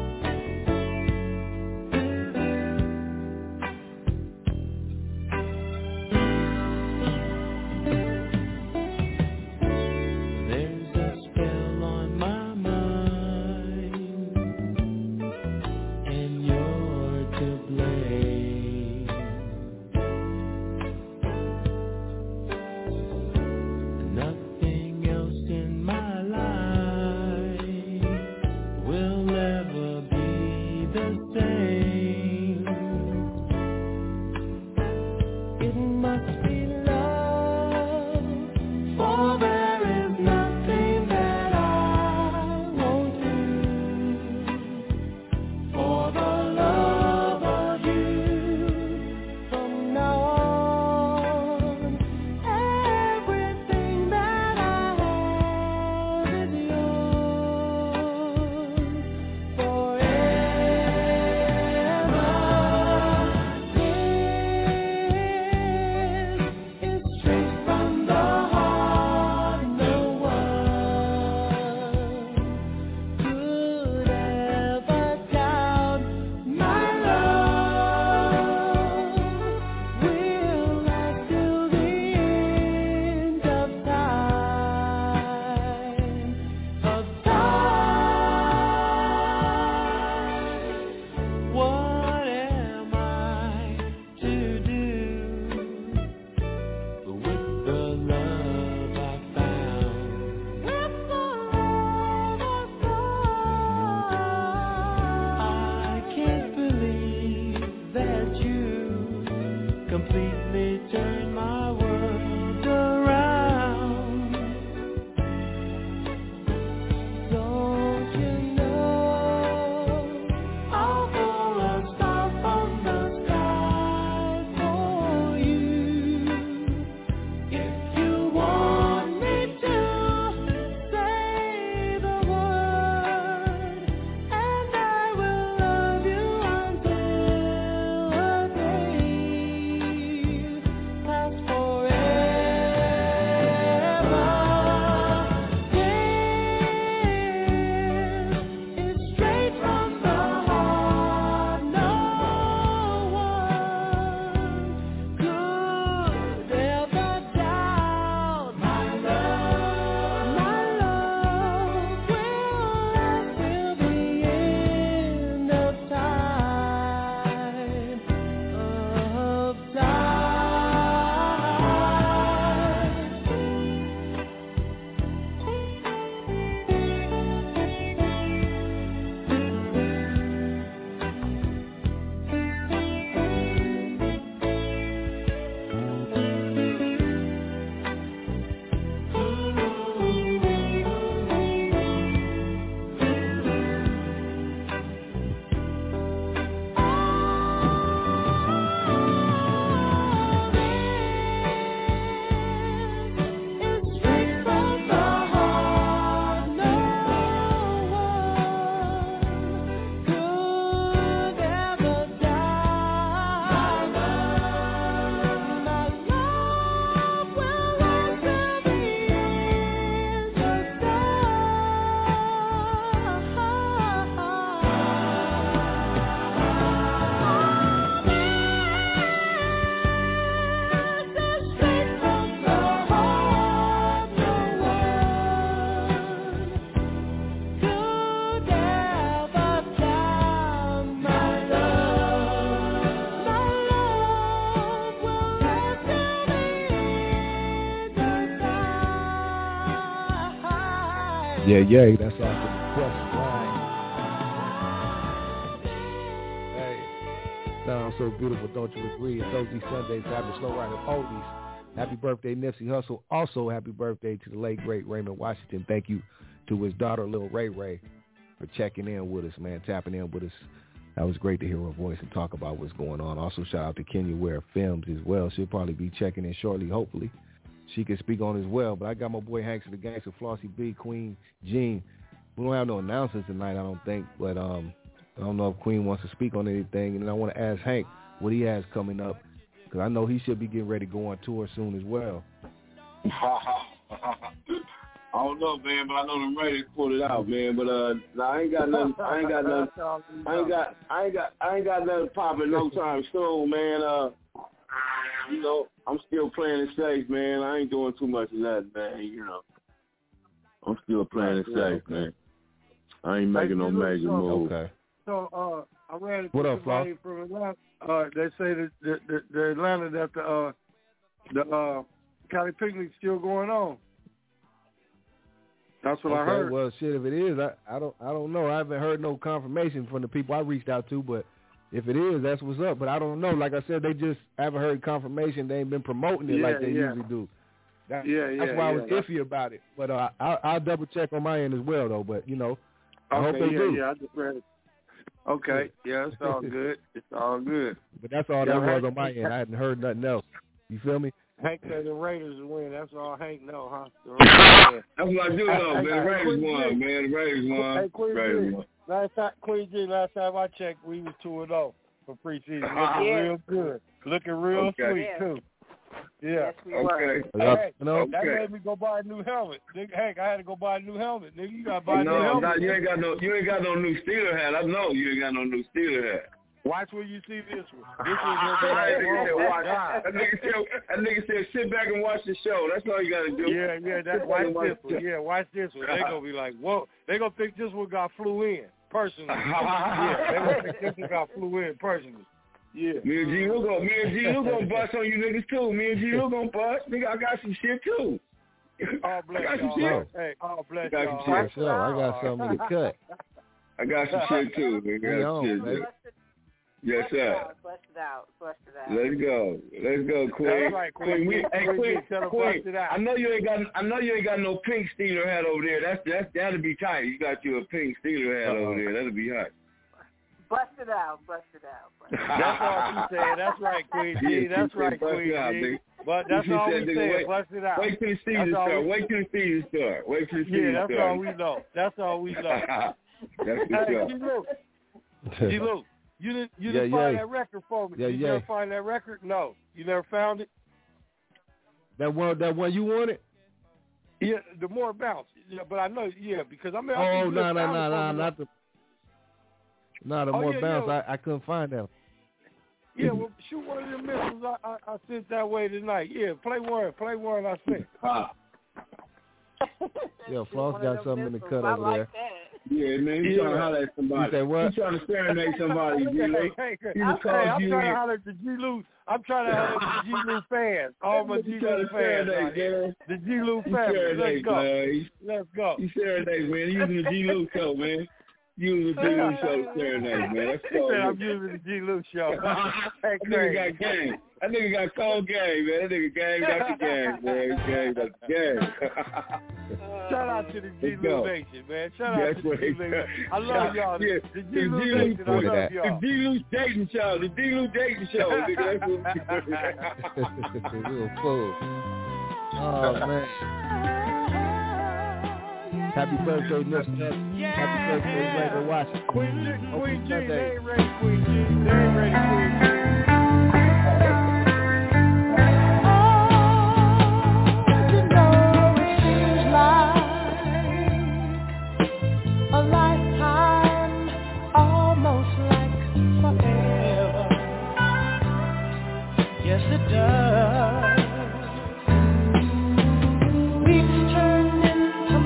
Yeah, that's off the request line. Hey, sounds so beautiful, don't you agree? It's OG Sundays, having Slow Rider Oldies. Happy birthday, Nipsey Hussle. Also, happy birthday to the late, great Raymond Washington. Thank you to his daughter, Lil Ray Ray, for checking in with us, man, tapping in with us. That was great to hear her voice and talk about what's going on. Also, shout out to Kenya Ware Films as well. She'll probably be checking in shortly, hopefully. She can speak on as well. But I got my boy Hanks of the Gangster, Flossie B, Queen, Jean. We don't have no announcements tonight, I don't think. But I don't know if Queen wants to speak on anything. And then I want to ask Hank what he has coming up Because I know he should be getting ready to go on tour soon as well. I don't know, man, but I know them Raiders pulled it out, man. But I ain't got nothing. I ain't got nothing popping no time soon, man. You know, I'm still playing it safe, man. I ain't doing too much of that, man. You know, I'm still playing it safe, man. I ain't making no major move. Okay. So I ran into somebody from Atlanta. They say that the Atlanta that the Cali Picnic's still going on. That's what I heard. Well, shit, if it is, I don't know. I haven't heard no confirmation from the people I reached out to, but if it is, that's what's up. But I don't know. Like I said, they just haven't heard confirmation. They ain't been promoting it like they usually do. That's why I was iffy about it. But I'll double check on my end as well, though. But, you know, I hope they do. Yeah, I just read it. Okay, yeah, it's all good. It's all good. But that's all that was on my end. I hadn't heard nothing else. You feel me? Hank said the Raiders win. That's all Hank know, huh? That's what I do know, man. The Raiders won, man. The Raiders won. Hey, Queen G. Queen G, last time I checked, we was 2-0 for preseason. Looking real good. Looking real sweet, too. Yeah. Yes, we were. Hey, that made me go buy a new helmet. Nigga, Hank, I had to go buy a new helmet. Nigga, you got to buy a new helmet. No, you ain't got no new Steeler hat. I know you ain't got no new Steeler hat. Watch where you see this one. This one's going to be like, that nigga said, sit back and watch the show. That's all you got to do. Yeah, watch this one. Yeah, watch this one. They're going to be like, whoa. They're going to think this one got flew in personally. Yeah, they're going to think this one got flew in personally. Yeah. Me and G Lou gonna bust on you niggas too. Me and G Lou gonna bust. Nigga, I got some shit too. Oh, bless y'all. Hey, oh, bless y'all. I got something to cut. I got some shit too, nigga. Yes, sir. Bust it out. Let's go, Queen. That's right, Queen. Queen. I know you ain't got no pink Steeler hat over there. That'll be tight. You got you a pink Steeler hat over there. That'll be hot. Bust it out. That's all she said. That's right, Queen G. That's right, Queen G. But that's all we said. Bust it out. Wait till the season start. Yeah, that's all we know. That's G-Lou, you didn't find that record for me. Did you ever find that record? No. You never found it? That one you wanted? Yeah, the more bounce. Yeah, but I know, because I mean. Oh, no, not the. No, the more bounce. I couldn't find them. Yeah, well, shoot one of them missiles I sent that way tonight. Yeah, play one I sent. Yeah, Floss got something in the cut over there. That. Yeah, man, he's trying to holler at somebody. You say what? He's trying to serenade somebody, G-Lou. I'm trying to holler at the G-Lou. I'm trying to holler at the G-Lou fans. All my G-Lou fans out here. The G-Lou family. Let's go. Let's go. You serenade, man. Using the G-Lou show, man. Using the G-Lou show to serenade, man. That's cool. I'm using the G-Lou show. That nigga got game. That nigga got cold game, man. That nigga game got the game, man. Game got the game. Shout out to the G-Lou Nation, man. Shout out to the G-Lou Nation. I love y'all. The G-Lou Nation, I love y'all. The G-Lou dating show. The G-Lou dating show, nigga. That's what Real fool. Oh, man. Happy birthday, Mr. Happy birthday, Reverend Washington. Queen G, they ain't ready, Queen G. They ain't ready, Queen G. A lifetime, almost like forever. Yes, it does. Weeks turned into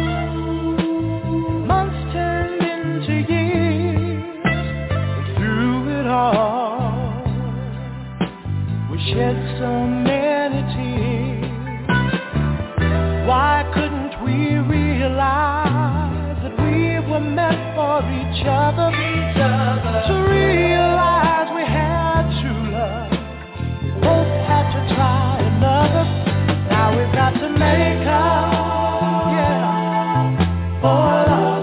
months turned into years. And through it all, we shed so many tears. Why couldn't we realize that we were meant for each other? To realize we had true love, we both had to try another. Now we've got to make up, for lost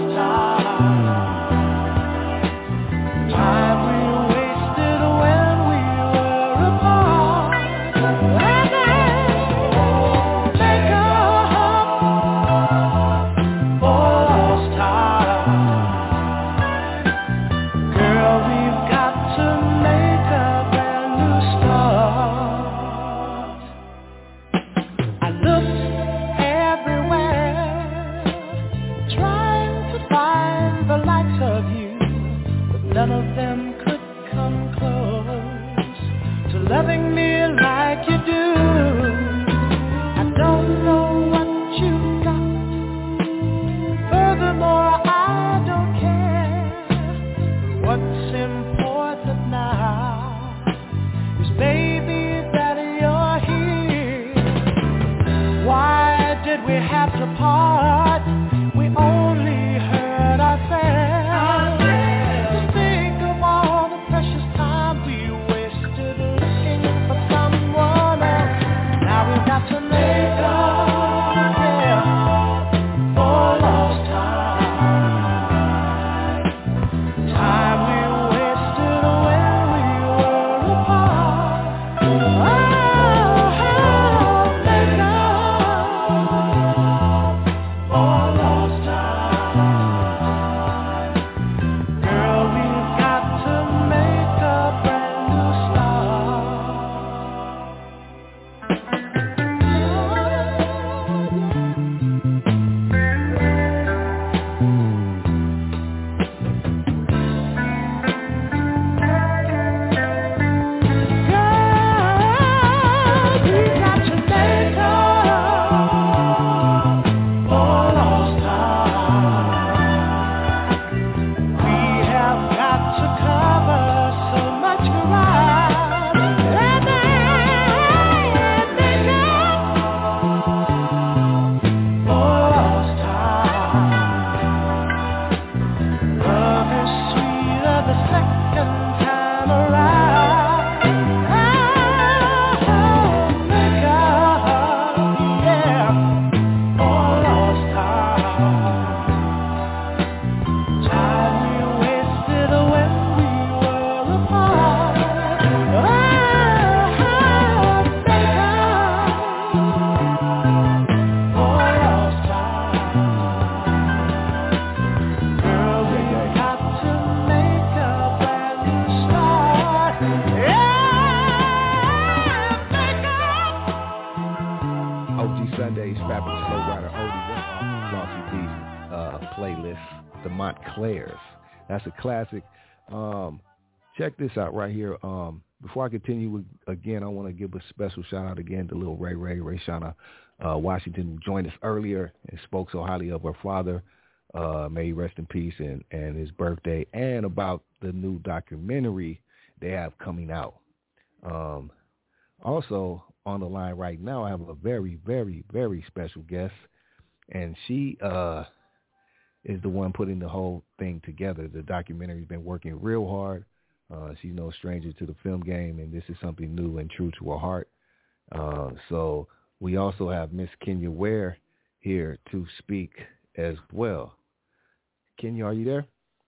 time we wasted when we were apart. Make up for lost time. Girl, we've got to make a brand new start. none of them could come close to loving me like you do. I don't know what you got, furthermore I don't care. What's important now is, baby, that you're here. Why did we have to part? We only hurt ourselves. Think of all the precious time we wasted looking for someone else. Now we've got to make up, yeah, for lost time. Time we wasted when we were apart. Make up for lost time. Girl, we've got to make a brand new That's a classic. Check this out right here. Before I continue again, I want to give a special shout out again to little Ray Shauna Washington, who joined us earlier and spoke so highly of her father. May he rest in peace, and his birthday, and about the new documentary they have coming out. Also on the line right now, I have a very, very, very special guest, and she is the one putting the whole thing together. The documentary's been working real hard. She's no stranger to the film game, and this is something new and true to her heart. So we also have Miss Kenya Ware here to speak as well. Kenya, are you there?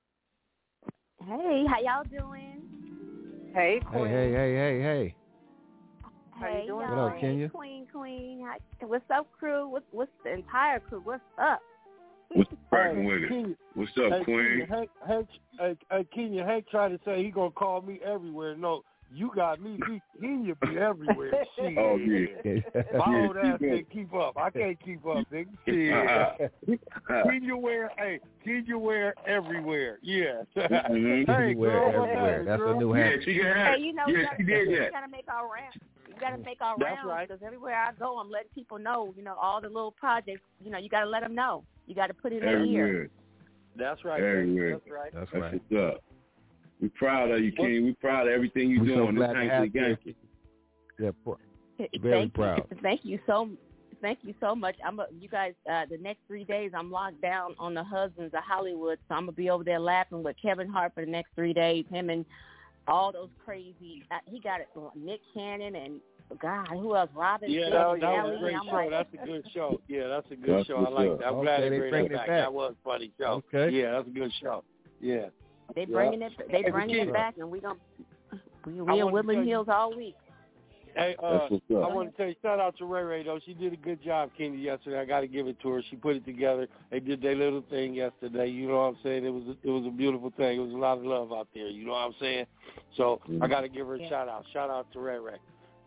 Hey, how y'all doing? Hey, Queen. Hey. How you doing? What up, Kenya? Queen. What's up, crew? What's the entire crew? What's up? What's cracking with it? What's up, Queen? Kenya, Hank tried to say he gonna call me everywhere. No, you got me. Kenya be everywhere. Shit. Oh yeah. My old ass can't keep up. I can't keep up, nigga. Shit. Kenya Ware everywhere. Yeah. Hey, everywhere. That's a new hat. She did that. You gotta make our rounds. You gotta make our rounds, because everywhere I go, I'm letting people know. All the little projects. You gotta let them know. You got to put it in their ear. That's right. That's right. What's up. We're proud of you, King. We're proud of everything you're doing. So glad to have you. Yeah, very proud. Thank you so much. You guys. The next 3 days, I'm locked down on the Husbands of Hollywood, so I'm gonna be over there laughing with Kevin Hart for the next 3 days. Him and all those crazy. He got it. Nick Cannon and. God, who else? Robin? Yeah, that was a great show. That's a good show. Yeah, that's a good show. I like that. I'm glad they bring it back. That was a funny show. Okay. Yeah, that's a good show. Yeah. They bringing it. They bringing it back, and we in Woodland Hills all week. Hey, I want to tell you, shout out to Ray though. She did a good job, Kenya, yesterday. I got to give it to her. She put it together. They did their little thing yesterday. You know what I'm saying? It was a beautiful thing. It was a lot of love out there. You know what I'm saying? So I got to give her a shout out. Shout out to Ray.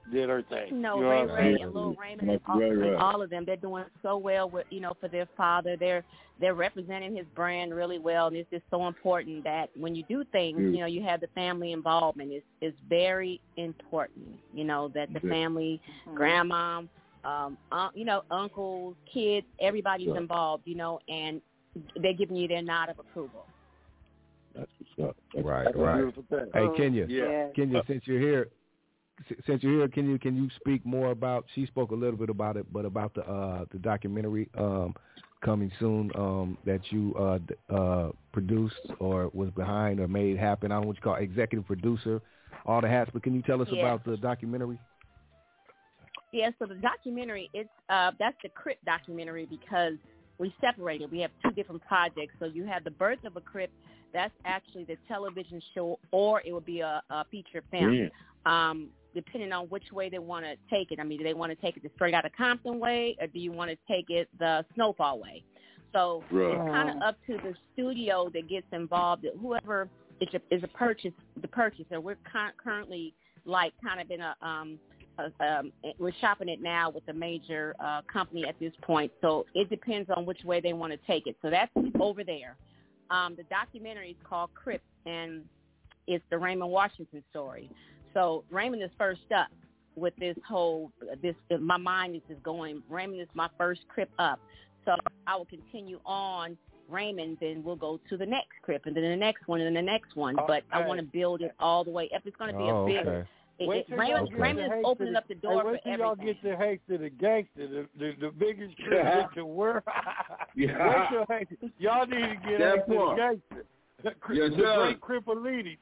did her thing. No, Ray and Lil Raymond and all of them, they're doing so well with, for their father. They're representing his brand really well, and it's just so important that when you do things, you have the family involvement. It's very important, that the family, grandma, uncles, kids, everybody's involved, and they're giving you their nod of approval. That's what's up. Right. Hey, Kenya, Kenya, since you're here, can you speak more about? She spoke a little bit about it, but about the documentary coming soon that you produced or was behind or made happen. I don't know what you call executive producer, all the hats. But can you tell us about the documentary? Yeah, so the documentary, it's that's the Crip documentary because we separated. We have two different projects. So you have The Birth of a Crip. That's actually the television show, or it would be a feature film, depending on which way they want to take it. I mean, do they want to take it the Straight Outta Compton way, or do you want to take it the Snowfall way? So it's kind of up to the studio that gets involved. Whoever is the purchaser. We're currently kind of in we're shopping it now with a major company at this point. So it depends on which way they want to take it. So that's over there. The documentary is called Crip, and it's the Raymond Washington story. So Raymond is first up with this my mind is just going, Raymond is my first Crip up. So I will continue on Raymond, then we'll go to the next Crip, and then the next one, and then the next one. But I want to build it all the way up. It's going to be a big... Raymond is opening up the door for everything. Y'all get to hate to the gangster, the biggest Crip in the world. Y'all need to get hate to the gangster. The great Cripolini.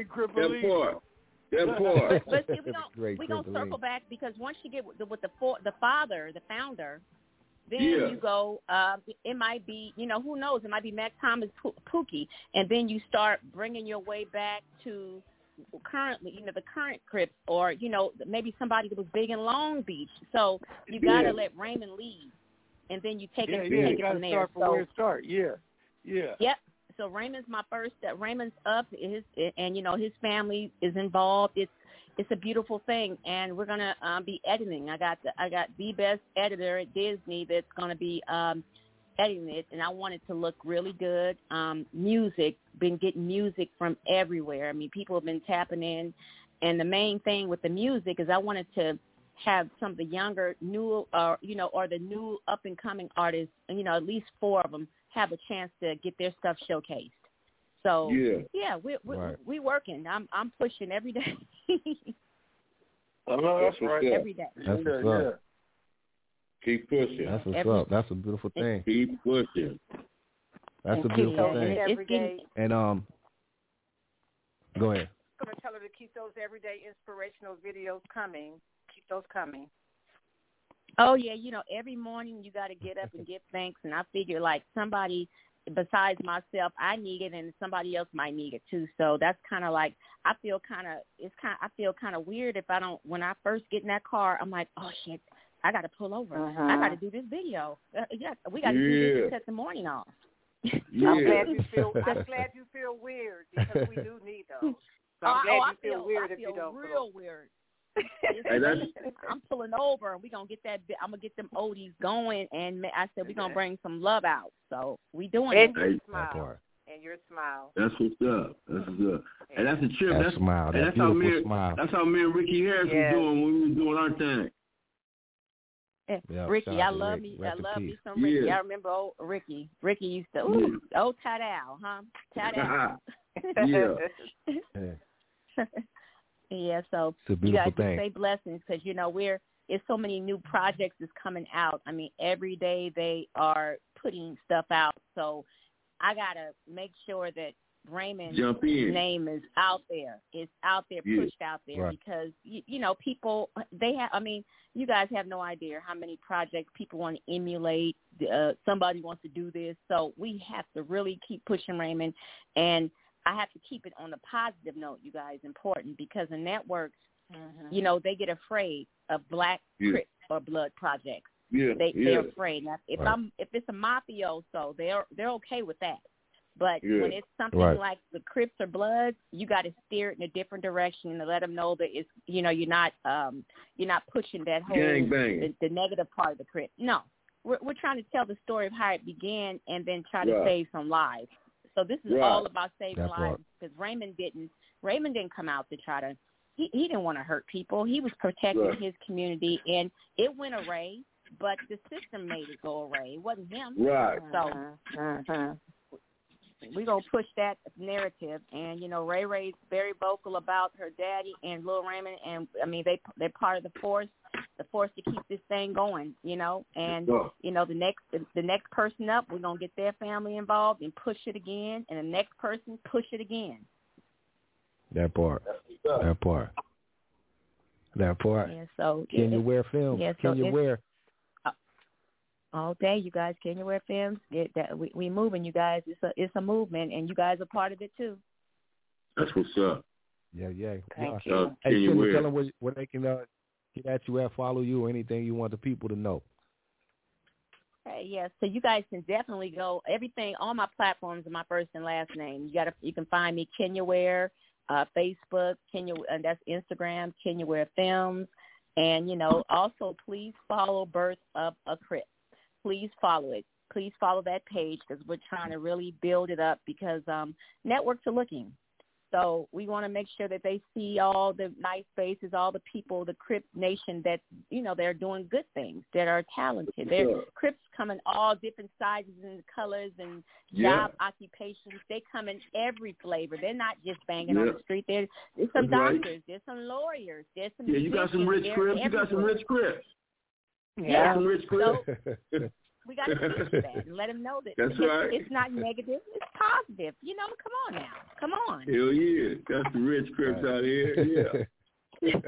But see, we're going to circle back because once you get with the father, the founder, then you go, it might be, who knows, it might be Mac Thomas Pookie, and then you start bringing your way back to currently, the current Crips, or, maybe somebody that was big in Long Beach. So you got to let Raymond lead, and then you take it from there. Start from where it starts. Yeah. Yep. So Raymond's my first. Raymond's up, and his family is involved. It's a beautiful thing, and we're gonna be editing. I got the best editor at Disney that's gonna be editing it, and I want it to look really good. Music, been getting music from everywhere. I mean, people have been tapping in, and the main thing with the music is I wanted to have some of the younger, new, or the new up and coming artists, at least 4 of them, have a chance to get their stuff showcased. So we're working. I'm pushing every day. That's right. Every day. That's what's up. Keep pushing. That's what's up. That's a beautiful thing. Keep pushing. That's a beautiful thing. Every day. And go ahead. I'm gonna tell her to keep those everyday inspirational videos coming. Keep those coming. Oh, yeah, every morning you got to get up and give thanks, and I figure, somebody besides myself, I need it, and somebody else might need it, too. So that's kind of I feel kind of weird if I don't, when I first get in that car, I'm like, oh, shit, I got to pull over. I got to do this video. We got to do this to set the morning off. I'm glad you feel weird, because we do need those. So I'm glad you feel weird if you don't. I feel real weird. I'm pulling over, and we're going to get that. I'm going to get them oldies going, and I said we're going to bring some love out. So we doing it. And your smile. That's what's up. And that's a trip. That's smile. That's how me and Ricky Harris was doing when we was doing our thing. Ricky, I love me some Ricky. Yeah. I remember old Ricky. Ricky used to, Tad-Al, huh? Tad-Al. Yeah, so you guys just say blessings because, it's so many new projects that's coming out. I mean, every day they are putting stuff out. So I got to make sure that Raymond's name is out there. It's out there, pushed out there because, people, you guys have no idea how many projects people want to emulate. Somebody wants to do this. So we have to really keep pushing Raymond, and I have to keep it on a positive note, you guys, important, because the networks, they get afraid of Black Crip or Blood projects. They're afraid. Now, if it's a mafioso, they're okay with that. But when it's something like the Crips or Bloods, you got to steer it in a different direction and let them know that it's, you know, you're not pushing that whole the negative part of the Crips. No, we're trying to tell the story of how it began and then try to save some lives. So this is all about saving lives because Raymond didn't come out to try to. He didn't want to hurt people. He was protecting his community, and it went away. But the system made it go away. It wasn't him. Right. So we're going to push that narrative. And, you know, Ray Ray's very vocal about her daddy and Lil Raymond. And, I mean, they're part of the force to keep this thing going, you know. And, you know, the next person up, we're going to get their family involved and push it again. And the next person, push it again. That part. Yeah, so Can you wear film? Yeah, Can you wear? All day, you guys. Can you wear films? We moving, you guys. It's a movement, and you guys are part of it too. That's what's up. Yeah. Thank you. Hey, tell them where they can get at you, follow you, or anything you want the people to know. Hey, yes. So you guys can definitely go. Everything, all my platforms are my first and last name. You can find me Kenya Ware, Facebook, Kenya, and that's Instagram, Kenya Ware Films, and you know, also please follow Birth of a Crip. Please follow it. Please follow that page because we're trying to really build it up because networks are looking. So we want to make sure that they see all the nice faces, all the people, the Crip Nation that, you know, they're doing good things, that are talented. They're Crips come in all different sizes and colors and job occupations. They come in every flavor. They're not just banging on the street. There's some doctors. There's some lawyers. There's some you got some rich Crips. You got some rich Crips. Yeah. Some rich Crips. So, we got to push that and let them know that it's not negative, it's positive. You know, come on now. Come on. Hell yeah. Got some rich Crips out here. Yeah.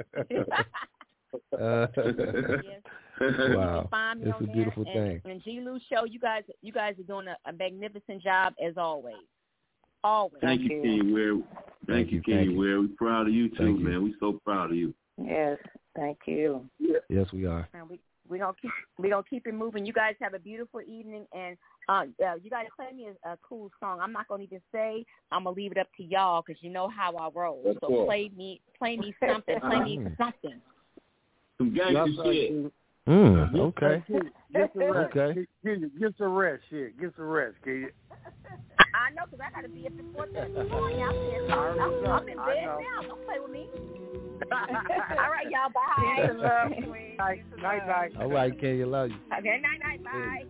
Wow. It's a beautiful thing. And G. Lou Show, you guys are doing a magnificent job as always. Always. Thank you, Kenya Ware. Thank you, Kenya Ware. We're proud of you too, man. We're so proud of you. Yes, thank you. Yes, we are. And we don't keep it moving. You guys have a beautiful evening, and you guys play me a cool song. I'm not going to even say. I'm gonna leave it up to y'all because you know how I roll. That's so cool. Play me something. Play me something. Some gangster shit. Okay. Get some rest, shit. Get some rest, kid. I know, because I got to be up at 4:30 in the morning out there. I'm in bed now. Don't play with me. All right, y'all. Bye. Love, queen. Night. All right, Kenya, love you. Okay, night. Bye.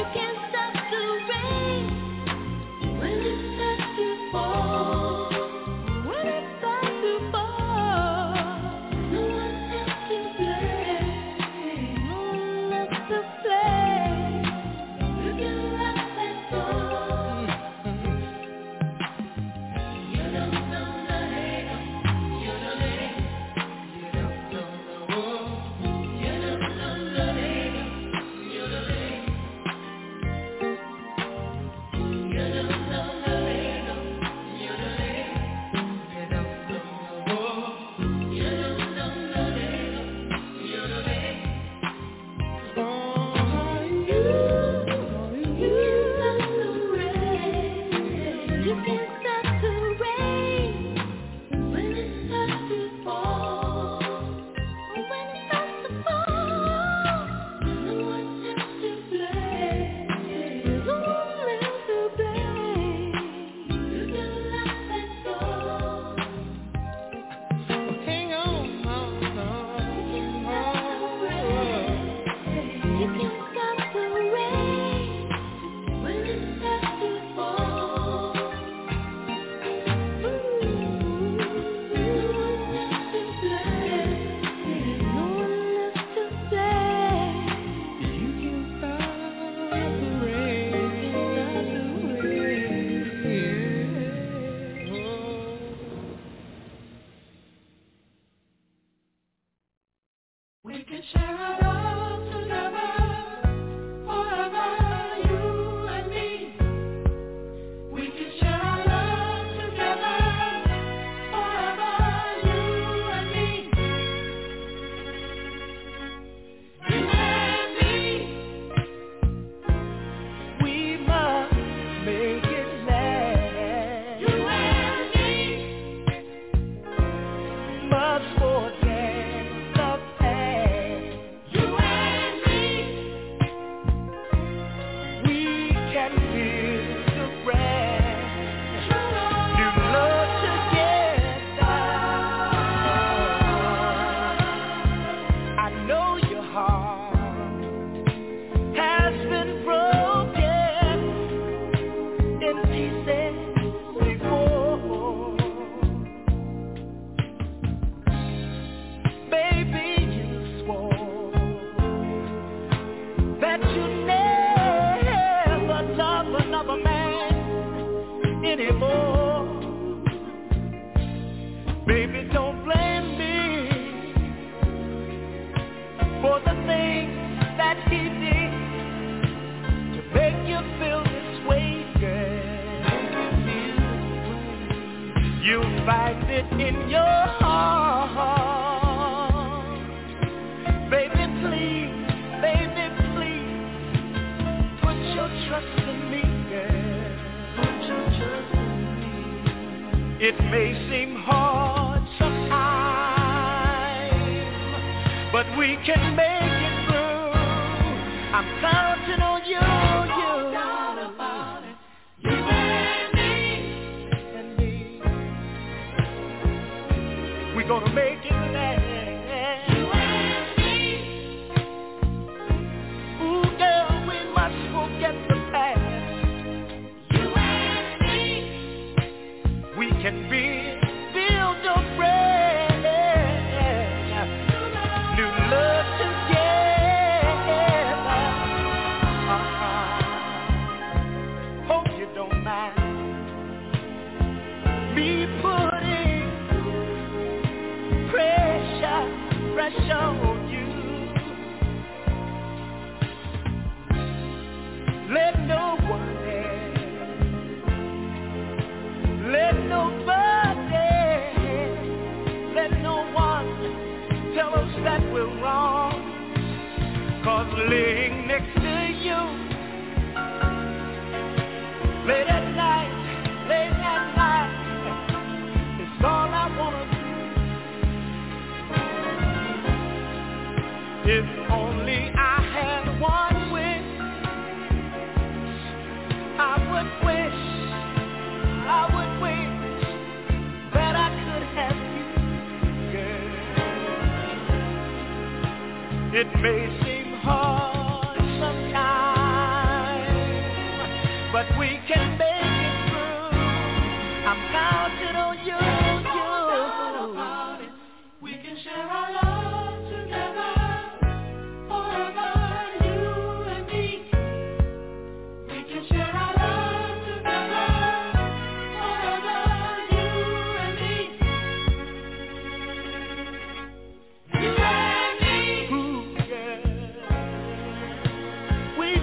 It may seem hard sometimes,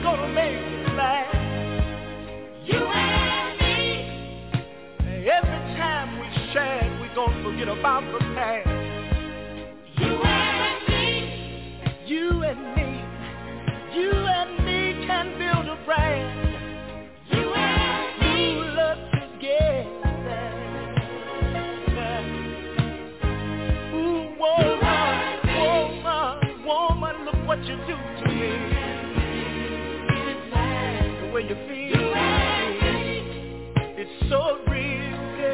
gonna make it last. You and me. Every time we share, we're gonna forget about the past. You and me. You and me. You and me can build a brand. You and me. Who love together. Ooh, woman, look what you do to me. The way you feel, it's so real.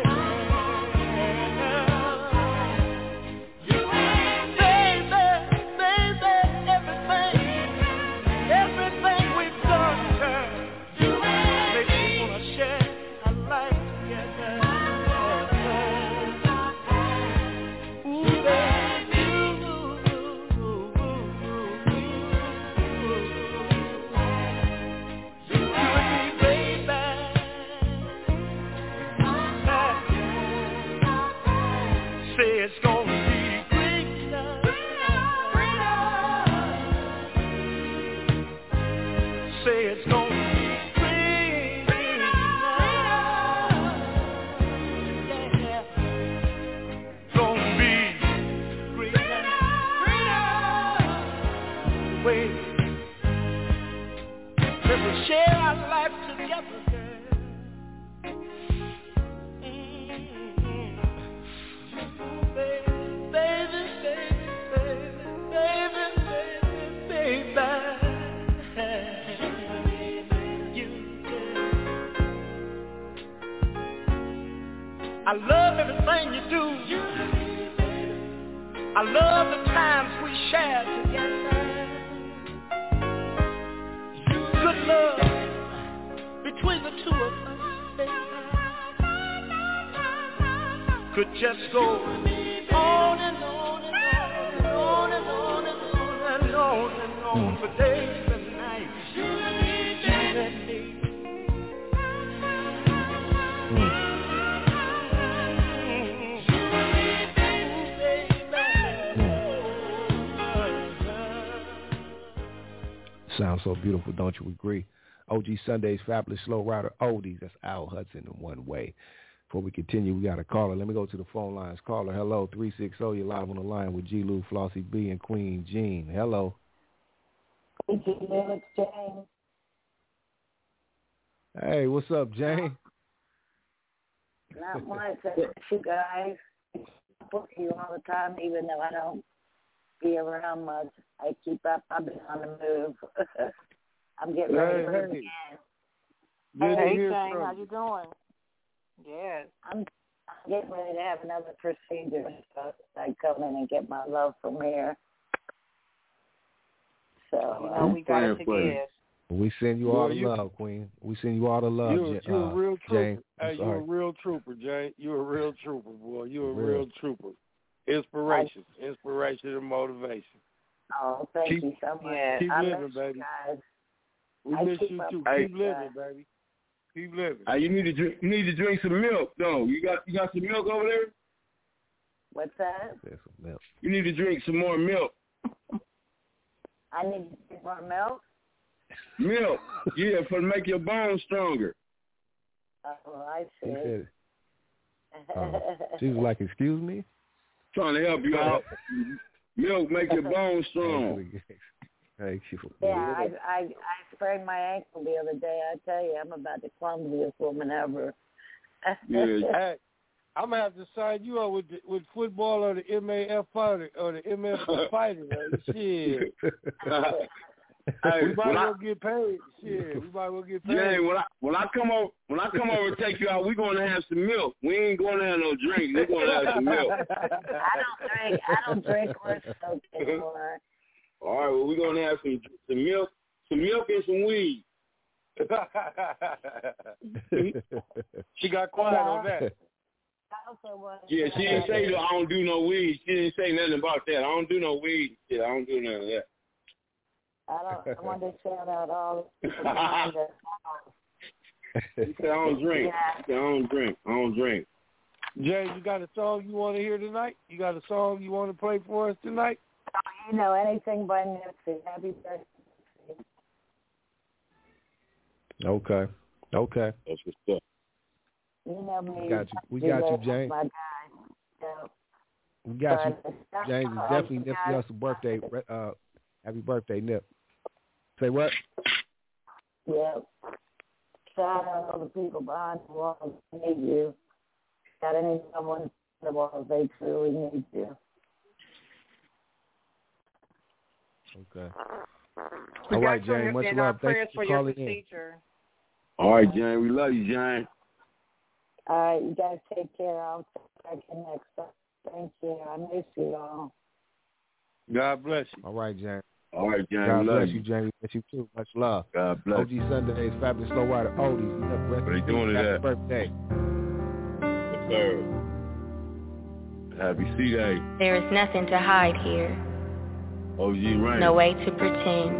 It's gonna be great love. Say it's gonna be great love. Yeah. Gonna be great love. Wait. Let's share our life together, girl. I love everything you do. I love the times we share together. Good love between the two of us, baby, could just go on and on and on and on and on and on and on for days and nights. You and me. Sounds so beautiful, don't you agree? OG Sunday's Fabulous Slow Rider Oldies. That's Al Hudson in one way. Before we continue, we got a caller. Let me go to the phone lines. Caller, hello, 360. You're live on the line with G. Lou, Flossie B, and Queen Jean. Hello. Hey, G. Lou, it's Jane. Hey, what's up, Jane? Not much. I miss you guys. I book you all the time, even though I don't be around much. I keep up. I've been on the move. I'm getting ready for it again. Hey, Jane, how you doing? Yes. I'm getting ready to have another procedure, so I come in and get my love from here. So we got it to give. We send you all the love, Queen. We send you all the love, you're a real trooper. Jane. Hey, you're a real trooper, Jane. You're a real trooper, boy. You're a real trooper. Inspiration and motivation. Oh, thank you so much. Keep living, baby. Guys. We miss you too. Keep living, baby. Keep living. You need to drink some milk, though. You got some milk over there? What's that? Some milk. You need to drink some more milk. I need to drink more milk? Milk, yeah, for to make your bones stronger. Oh, I see. She was like, excuse me? Trying to help you out. Milk make your bones strong. Thank you. Yeah, I sprained my ankle the other day. I tell you, I'm about the clumsiest woman ever. Hey, I'm gonna have to sign you up with football or the MAF fighter or the MF fighter. Shit. Hey, we might well get paid. Shit, we might well get paid. Yeah, when I come over and take you out, we're gonna have some milk. We ain't gonna have no drink. We're gonna have some milk. I don't drink or smoke anymore. All right, well, we're gonna have some milk and some weed. She got quiet on that. Yeah, she didn't say I don't do no weed. She didn't say nothing about that. I don't do no weed. Shit, I don't do none of that. I want to shout out all the people. You said I don't drink. Yeah. You said I don't drink. Jay, you got a song you want to hear tonight? You got a song you want to play for us tonight? You know, anything by Nipsey. Happy birthday. Okay. That's what's up. You know me. We got you, James. My guy. So, we got you, James. Is definitely Nip Hussle's birthday. Happy birthday, Nip. Say what? Yeah. Shout out all the people behind the walls. I need you. Got any someone in the walls? They truly need you. Okay. All right, Jane. Much love. Thanks for calling in. All right, Jane. We love you, Jane. All right, you guys take care. I'll check back in next time. Thank you. I miss you all. God bless you. All right, Jane. All right, Jane. God bless you, Jane. Miss you too. Much love. God bless. OG Sundays, Fabulous Slow Rider Oldies. What are you doing today? Birthday. Yes, sir. Happy C-Day. There is nothing to hide here. OG Rain. No way to pretend.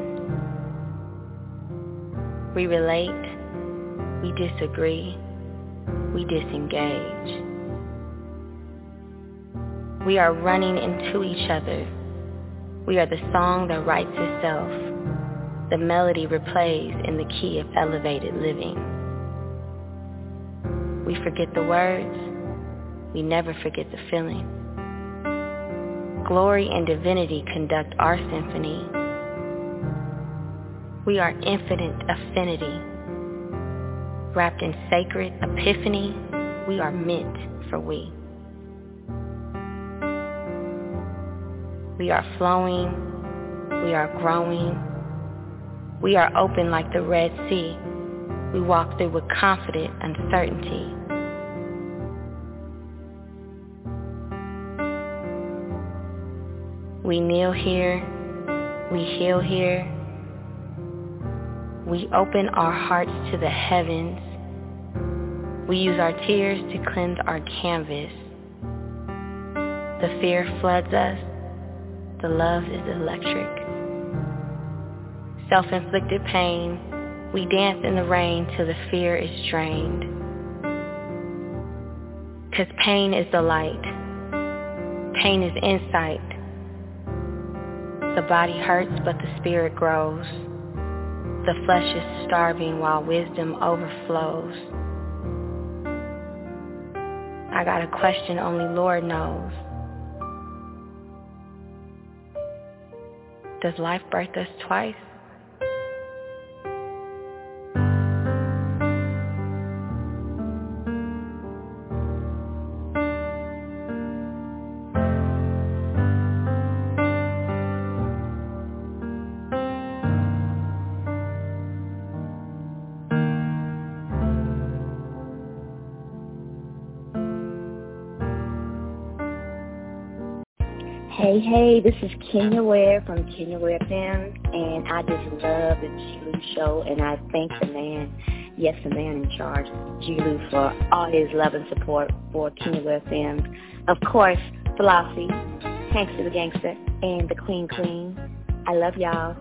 We relate. We disagree. We disengage. We are running into each other. We are the song that writes itself. The melody replays in the key of elevated living. We forget the words. We never forget the feeling. Glory and divinity conduct our symphony. We are infinite affinity. Wrapped in sacred epiphany, we are meant for we. We are flowing, we are growing, we are open like the Red Sea. We walk through with confident uncertainty. We kneel here, we heal here. We open our hearts to the heavens. We use our tears to cleanse our canvas. The fear floods us. The love is electric. Self-inflicted pain. We dance in the rain till the fear is drained. 'Cause pain is the light. Pain is insight. The body hurts, but the spirit grows. The flesh is starving while wisdom overflows. I got a question only Lord knows. Does life birth us twice? Hey, this is Kenya Ware from Kenya Ware Films, and I just love the G-Lou show, and I thank the man in charge, G-Lou, for all his love and support for Kenya Ware Films. Of course, Philosophy, Hankster the Gangster, and the Queen. I love y'all.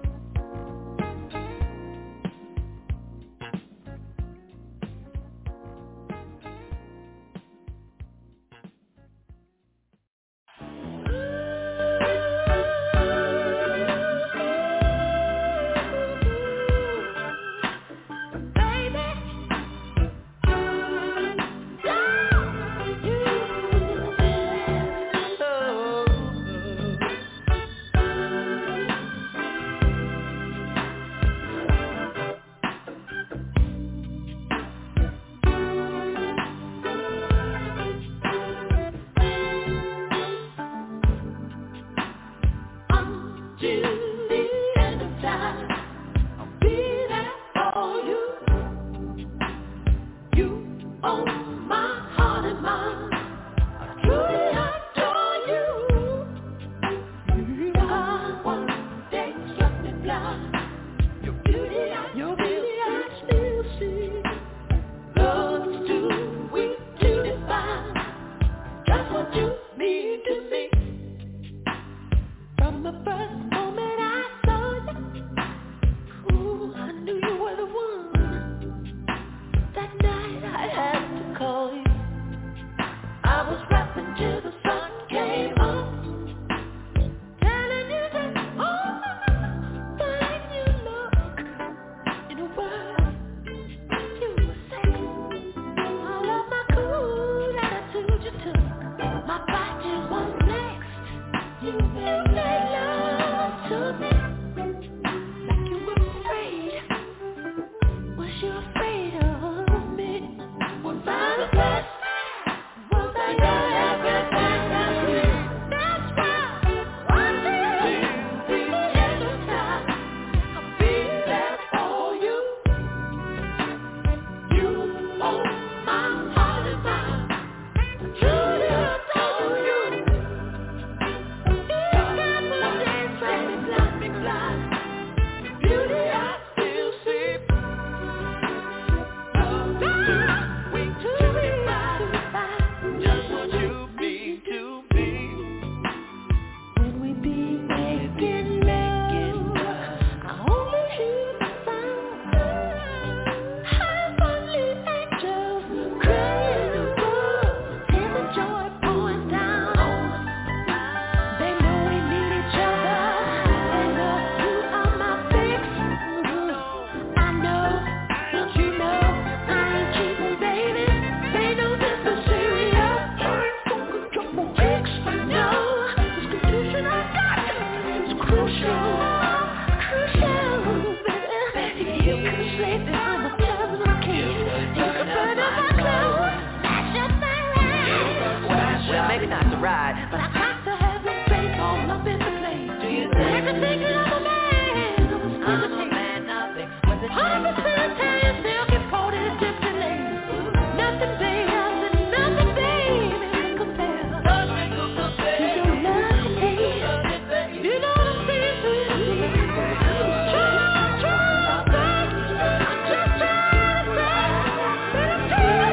Maybe not to ride, but I got to have your face all up in the place. Do you think I'm thinking I'm a man? I'm a man of exquisite taste. 100% Italian silk imported dipped in lace. Nothing better than nothing, baby, compare. Nothing will compare. You don't love to taste. You know what I'm saying to you. Try, baby. Just try to say.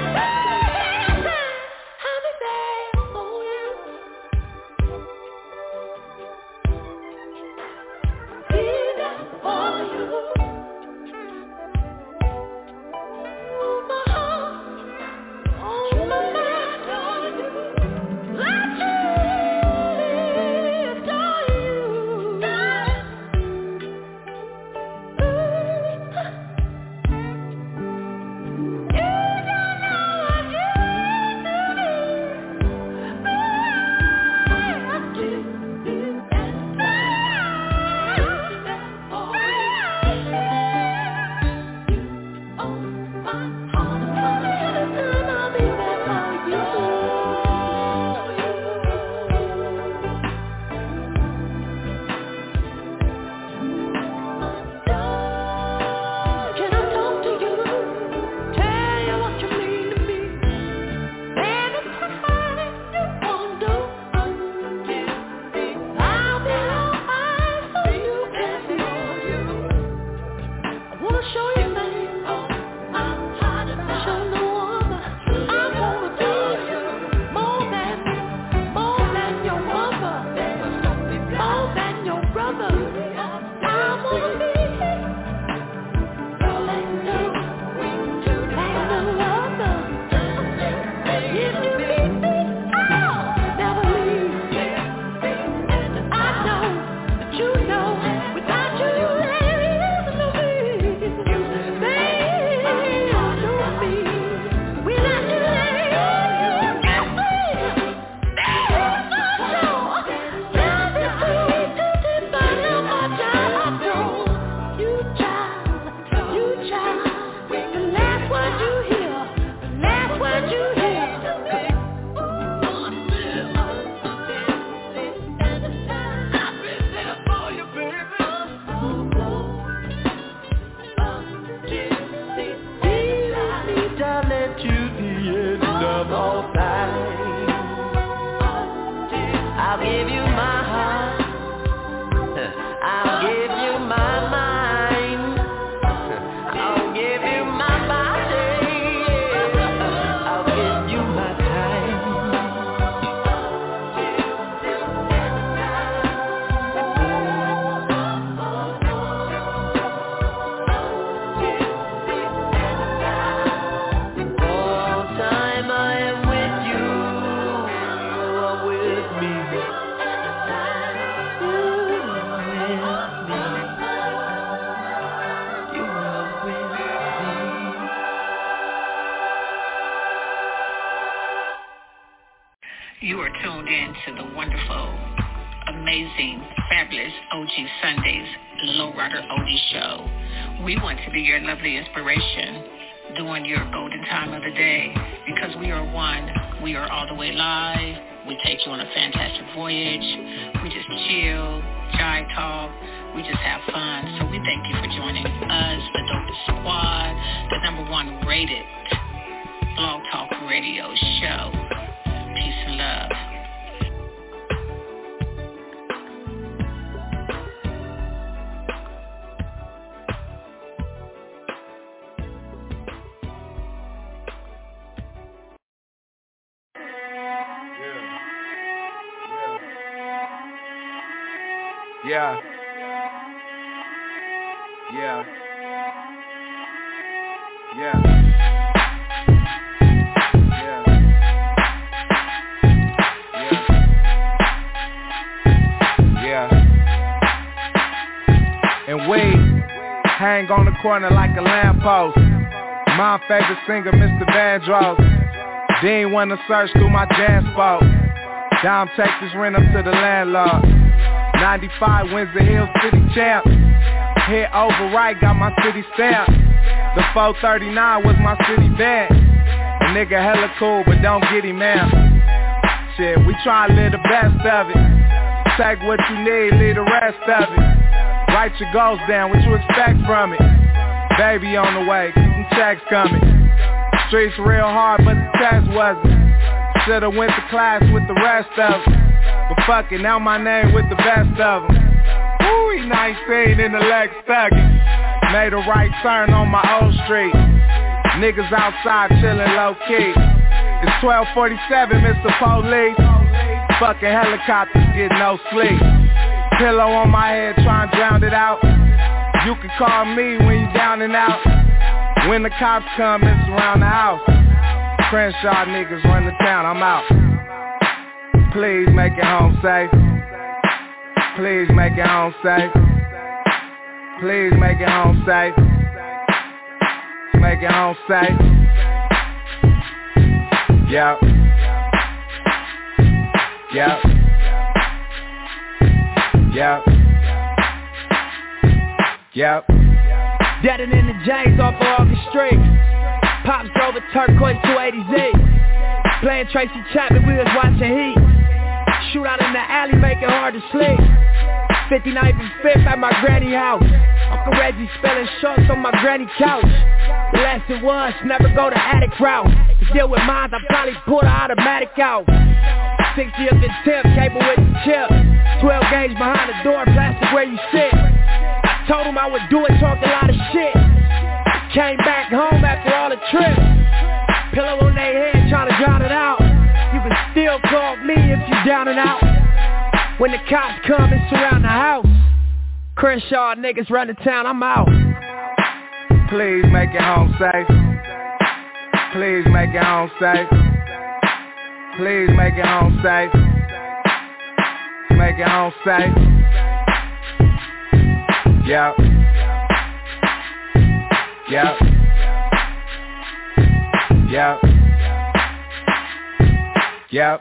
You are tuned in to the wonderful, amazing, fabulous OG Sundays Lowrider Oldie Show. We want to be your lovely inspiration during your golden time of the day because we are one. We are all the way live. We take you on a fantastic voyage. We just chill, jive talk. We just have fun. So we thank you for joining us, the Dopest Squad, the #1 rated Blog Talk Radio show. Peace and love. Yeah. Yeah. Yeah. And we hang on the corner like a lamppost. My favorite singer, Mr. Vandross. Dean wanna search through my jam spot. Dom Texas rent up to the landlord. 95 wins the Hill City champ. Hit override, got my city stamp. The 439 was my city van. A nigga hella cool, but don't get him out. Shit, we tryna live the best of it. Take what you need, leave the rest of it. Write your goals down, what you expect from it. Baby on the way, keep them checks coming. Streets real hard, but the test wasn't. Should've went to class with the rest of them. But fuck it, now my name with the best of them. Ooh, he 19 in the Lex Thuggin'. Made a right turn on my old street. Niggas outside chillin' low-key. It's 12:47, Mr. Police. Fucking helicopters get no sleep. Pillow on my head trying to drown it out. You can call me when you down and out. When the cops come and surround the house. Crenshaw niggas run the town, I'm out. Please make it home safe. Please make it home safe. Please make it home safe. Make it home safe. Yep. Yep. Yep. Yep. Deadin' in the James off of August Street. Pops drove a turquoise 280Z. Playing Tracy Chapman, we was watching Heat. Shootout in the alley, make it hard to sleep. 59th and 5th at my granny house. Uncle Reggie spelling shorts on my granny couch. The lesson was, never go the attic route. To deal with mines, I probably pull the automatic out. 60th and 10th, cable with the chip. 12 gauge behind the door, plastic where you sit. I told him I would do it, talked a lot of shit. Came back home after all the trips. Pillow on their head, trying to drown it out. You can still call me if you down and out. When the cops come and surround the house. Crenshaw niggas run the town, I'm out. Please make it home safe. Please make it home safe. Please make it home safe. Make it home safe. Yep. Yep. Yep. Yep.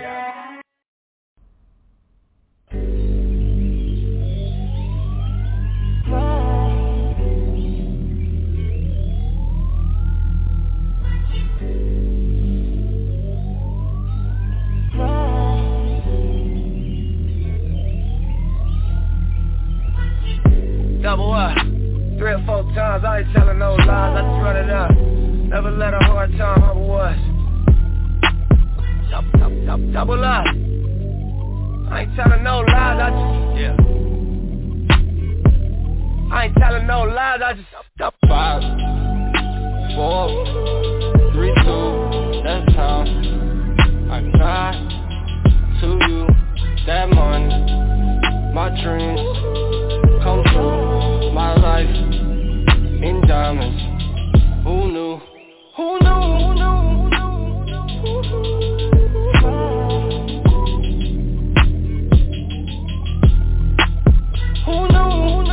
Double up, 3 or 4 times, I ain't telling no lies, I just run it up. Never let a hard time humble us. Double up, I ain't telling no lies, I ain't telling no lies, I just 5, 4, 3, 2, that's time. I got to you that money, my dreams come true. My life in diamonds. Who knew? Who knew? Who knew? Who knew?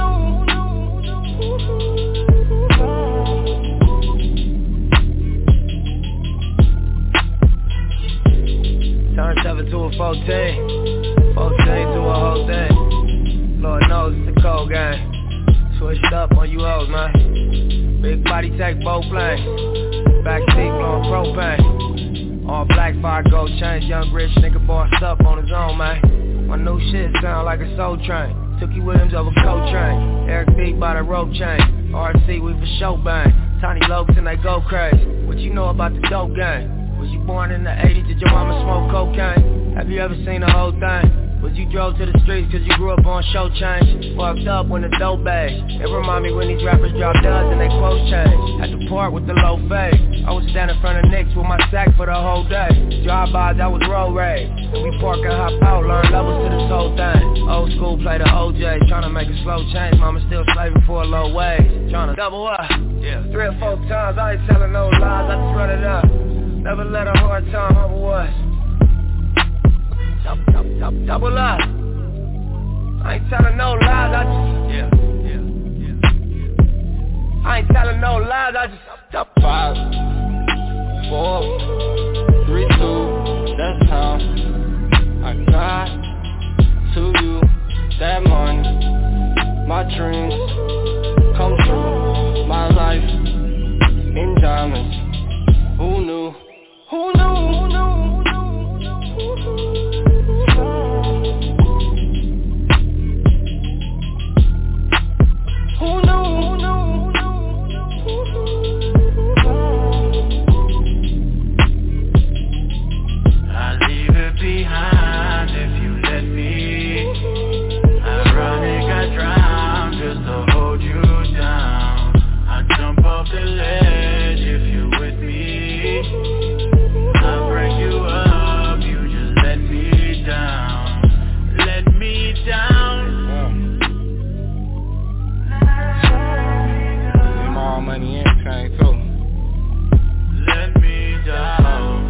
Turn 7 to a 14. 14 to a whole thing. Lord knows it's a cold game. Switched up on you hoes, man. Big body take both lanes. Backseat blowing propane. All black fire gold chains. Young rich nigga bossed up on his own, man. My new shit sound like a soul train. Tookie Williams over Coltrane. Eric B by the rope chain. RC we for show bang. Tiny Lokes and they go crazy. What you know about the dope game? Was you born in the 80s? Did your mama smoke cocaine? Have you ever seen the whole thing? Was you drove to the streets cause you grew up on show change? Fucked up when the dope bags. It remind me when these rappers drop duds and they quotes change. Had to part with the low fade. I was standing in front of Knicks with my sack for the whole day. Drive-bys, I was road rage. And we park and hop out, learn levels to this whole thing. Old school play the OJ, tryna make a slow change. Mama still slaving for a low wage. Tryna double up, 3 or 4 times, I ain't telling no lies, I just run it up. Never let a hard time humble us. Double up. I ain't telling no lies, I just I ain't telling no lies, I just 5, 4, 3, 2, that's time. I got to you that money, my dreams come true. My life in diamonds. Who knew? Who knew? Who knew? Who knew? I'll leave it behind if you let me. Ironic, I drown just to hold you down. I jump off the ledge if you're with me. I'll bring you up, you just let me down. Let me down. Small money in chain too. Let me down.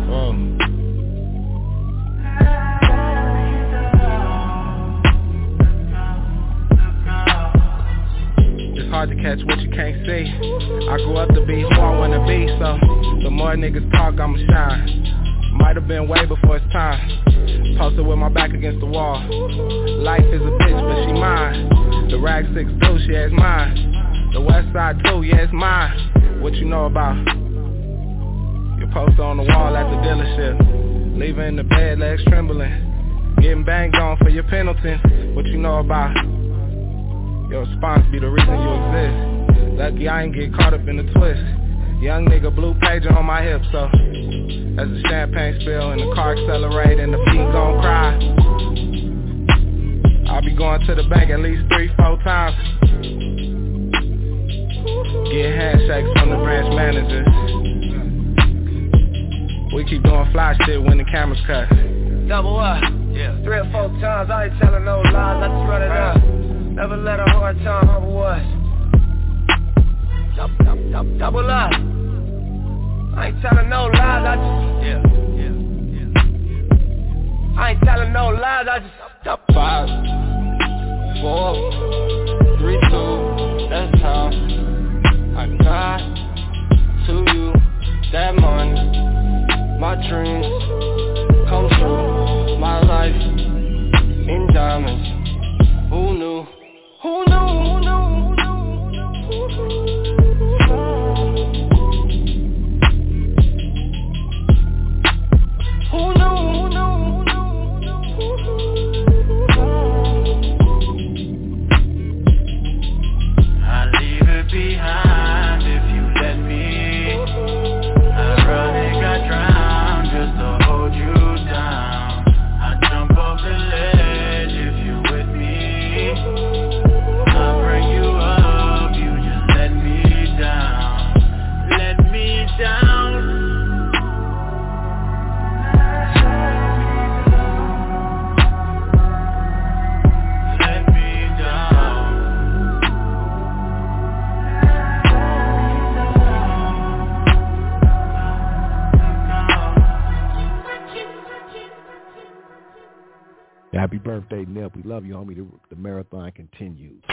It's hard to catch what you can't see. I grew up to be who I wanna be, so the more niggas talk, I'ma shine. Might have been way before it's time. Posted with my back against the wall. Life is a bitch, but she mine. The rag 6'2", she has mine. The west side too, yeah, it's mine. What you know about? Your poster on the wall at the dealership. Leaving in the bed, legs trembling. Getting banged on for your Pendleton. What you know about? Your response be the reason you exist. Lucky I ain't get caught up in the twist. Young nigga blue pager on my hip, so as the champagne spill and the car accelerate and the beat gon' cry, I'll be going to the bank at least 3-4 times. Get handshakes from the branch managers. We keep doing fly shit when the cameras cut. Double up, yeah. 3 or 4 times, I ain't telling no lies, I just run it up. Never let a hard time humble us. Double up. I ain't telling no lies, I just I ain't telling no lies, I just 5, 4, 3, 2, that's time. I got to you that money. My dreams come true. My life in diamonds. Who knew? Who knew? Who knew? Who knew? I'll leave it behind if you let me. Ironic, I drown just to hold you down. I jump off the ledge if you're with me. I'll bring you up, you just let me down. Let me down. Happy birthday, Nip. We love you, homie. The marathon continues.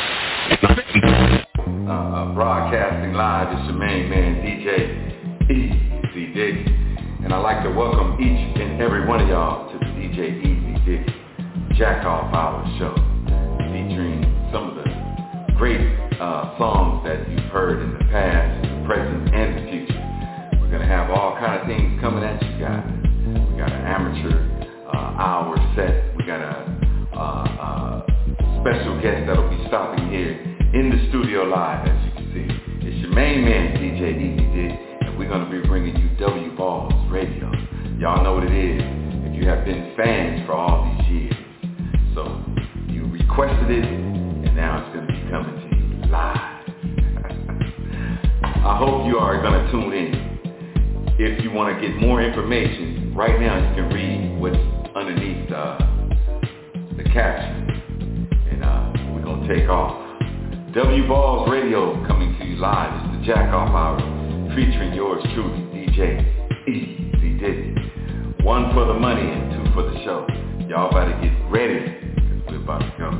Broadcasting live, it's your main man, DJ Easy Dick. And I'd like to welcome each and every one of y'all to the DJ Easy Dick Jack Off Hour show, featuring some of the great songs that you've heard in the past, the present, and the future. We're going to have all kind of things coming at you guys. We got an amateur hour set. We got a special guest that'll be stopping here in the studio live, as you can see. It's your main man, DJ Easy Dick, and we're going to be bringing you W Balls Radio. Y'all know what it is if you have been fans for all these years. So you requested it, and now it's going to be coming to you live. I hope you are going to tune in. If you want to get more information, right now you can read what's underneath the caption, and we're going to take off. W Balls Radio coming to you live. It's the Jack Off Hour, featuring yours truly, DJ Easy Dick. 1 for the money and 2 for the show. Y'all better get ready, because we're about to go.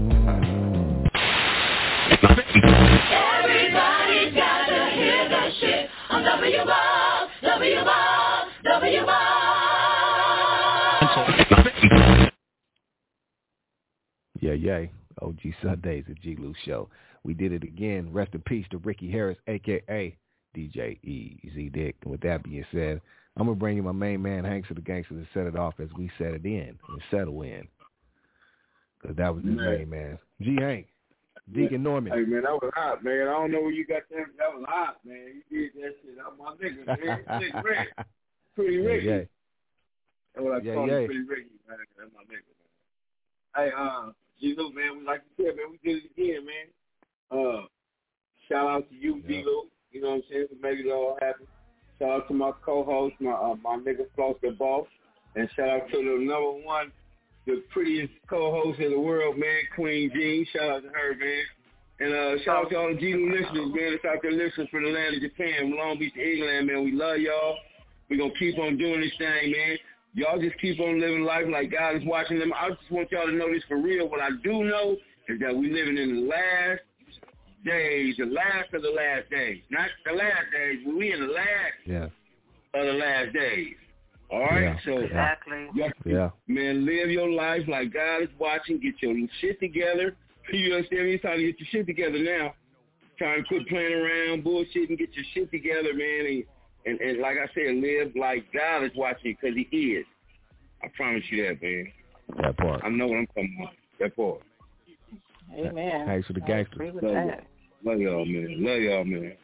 Everybody's got to hear that shit on W Balls, W Balls, W Balls. Yeah. OG Sundays, the G. Lou Show. We did it again. Rest in peace to Ricky Harris, a.k.a. DJ Easy Dick. And with that being said, I'm going to bring you my main man, Hanks of the Gangster, to set it off as we set it in and settle in. Because that was his main man. G. Hank, Deacon Norman. Hey, man, that was hot, man. I don't know where you got that. That was hot, man. You did that shit. That was my nigga, man. Big Rick. Pretty Ricky. Yeah. That's what I call him, Pretty Ricky, man. That's my nigga, man. Hey, G. Lou, man, we like you said, man, we did it again, man. Shout out to you, G. Lou. You know what I'm saying? For making it all happen. Shout out to my co-host, my nigga Floss the Boss. And shout out to the number one, the prettiest co-host in the world, man, Queen Jean. Shout out to her, man. And shout out to all the G-Lou listeners, man. It's out there listening from the land of Japan, Long Beach, England, man. We love y'all. We're going to keep on doing this thing, man. Y'all just keep on living life like God is watching them. I just want y'all to know this for real. What I do know is that we living in the last days, the last of the last days. Not the last days, but we in the last of the last days. All right? So, exactly. Man, live your life like God is watching. Get your shit together. You understand me? It's time to get your shit together now. Time to quit playing around, bullshit, and get your shit together, man. And like I said, live like God is watching, because he is. I promise you that, man. That part. I know what I'm talking about. That part. Amen. Thanks for the gangster. I agree with that. Love y'all, man. Love y'all, man.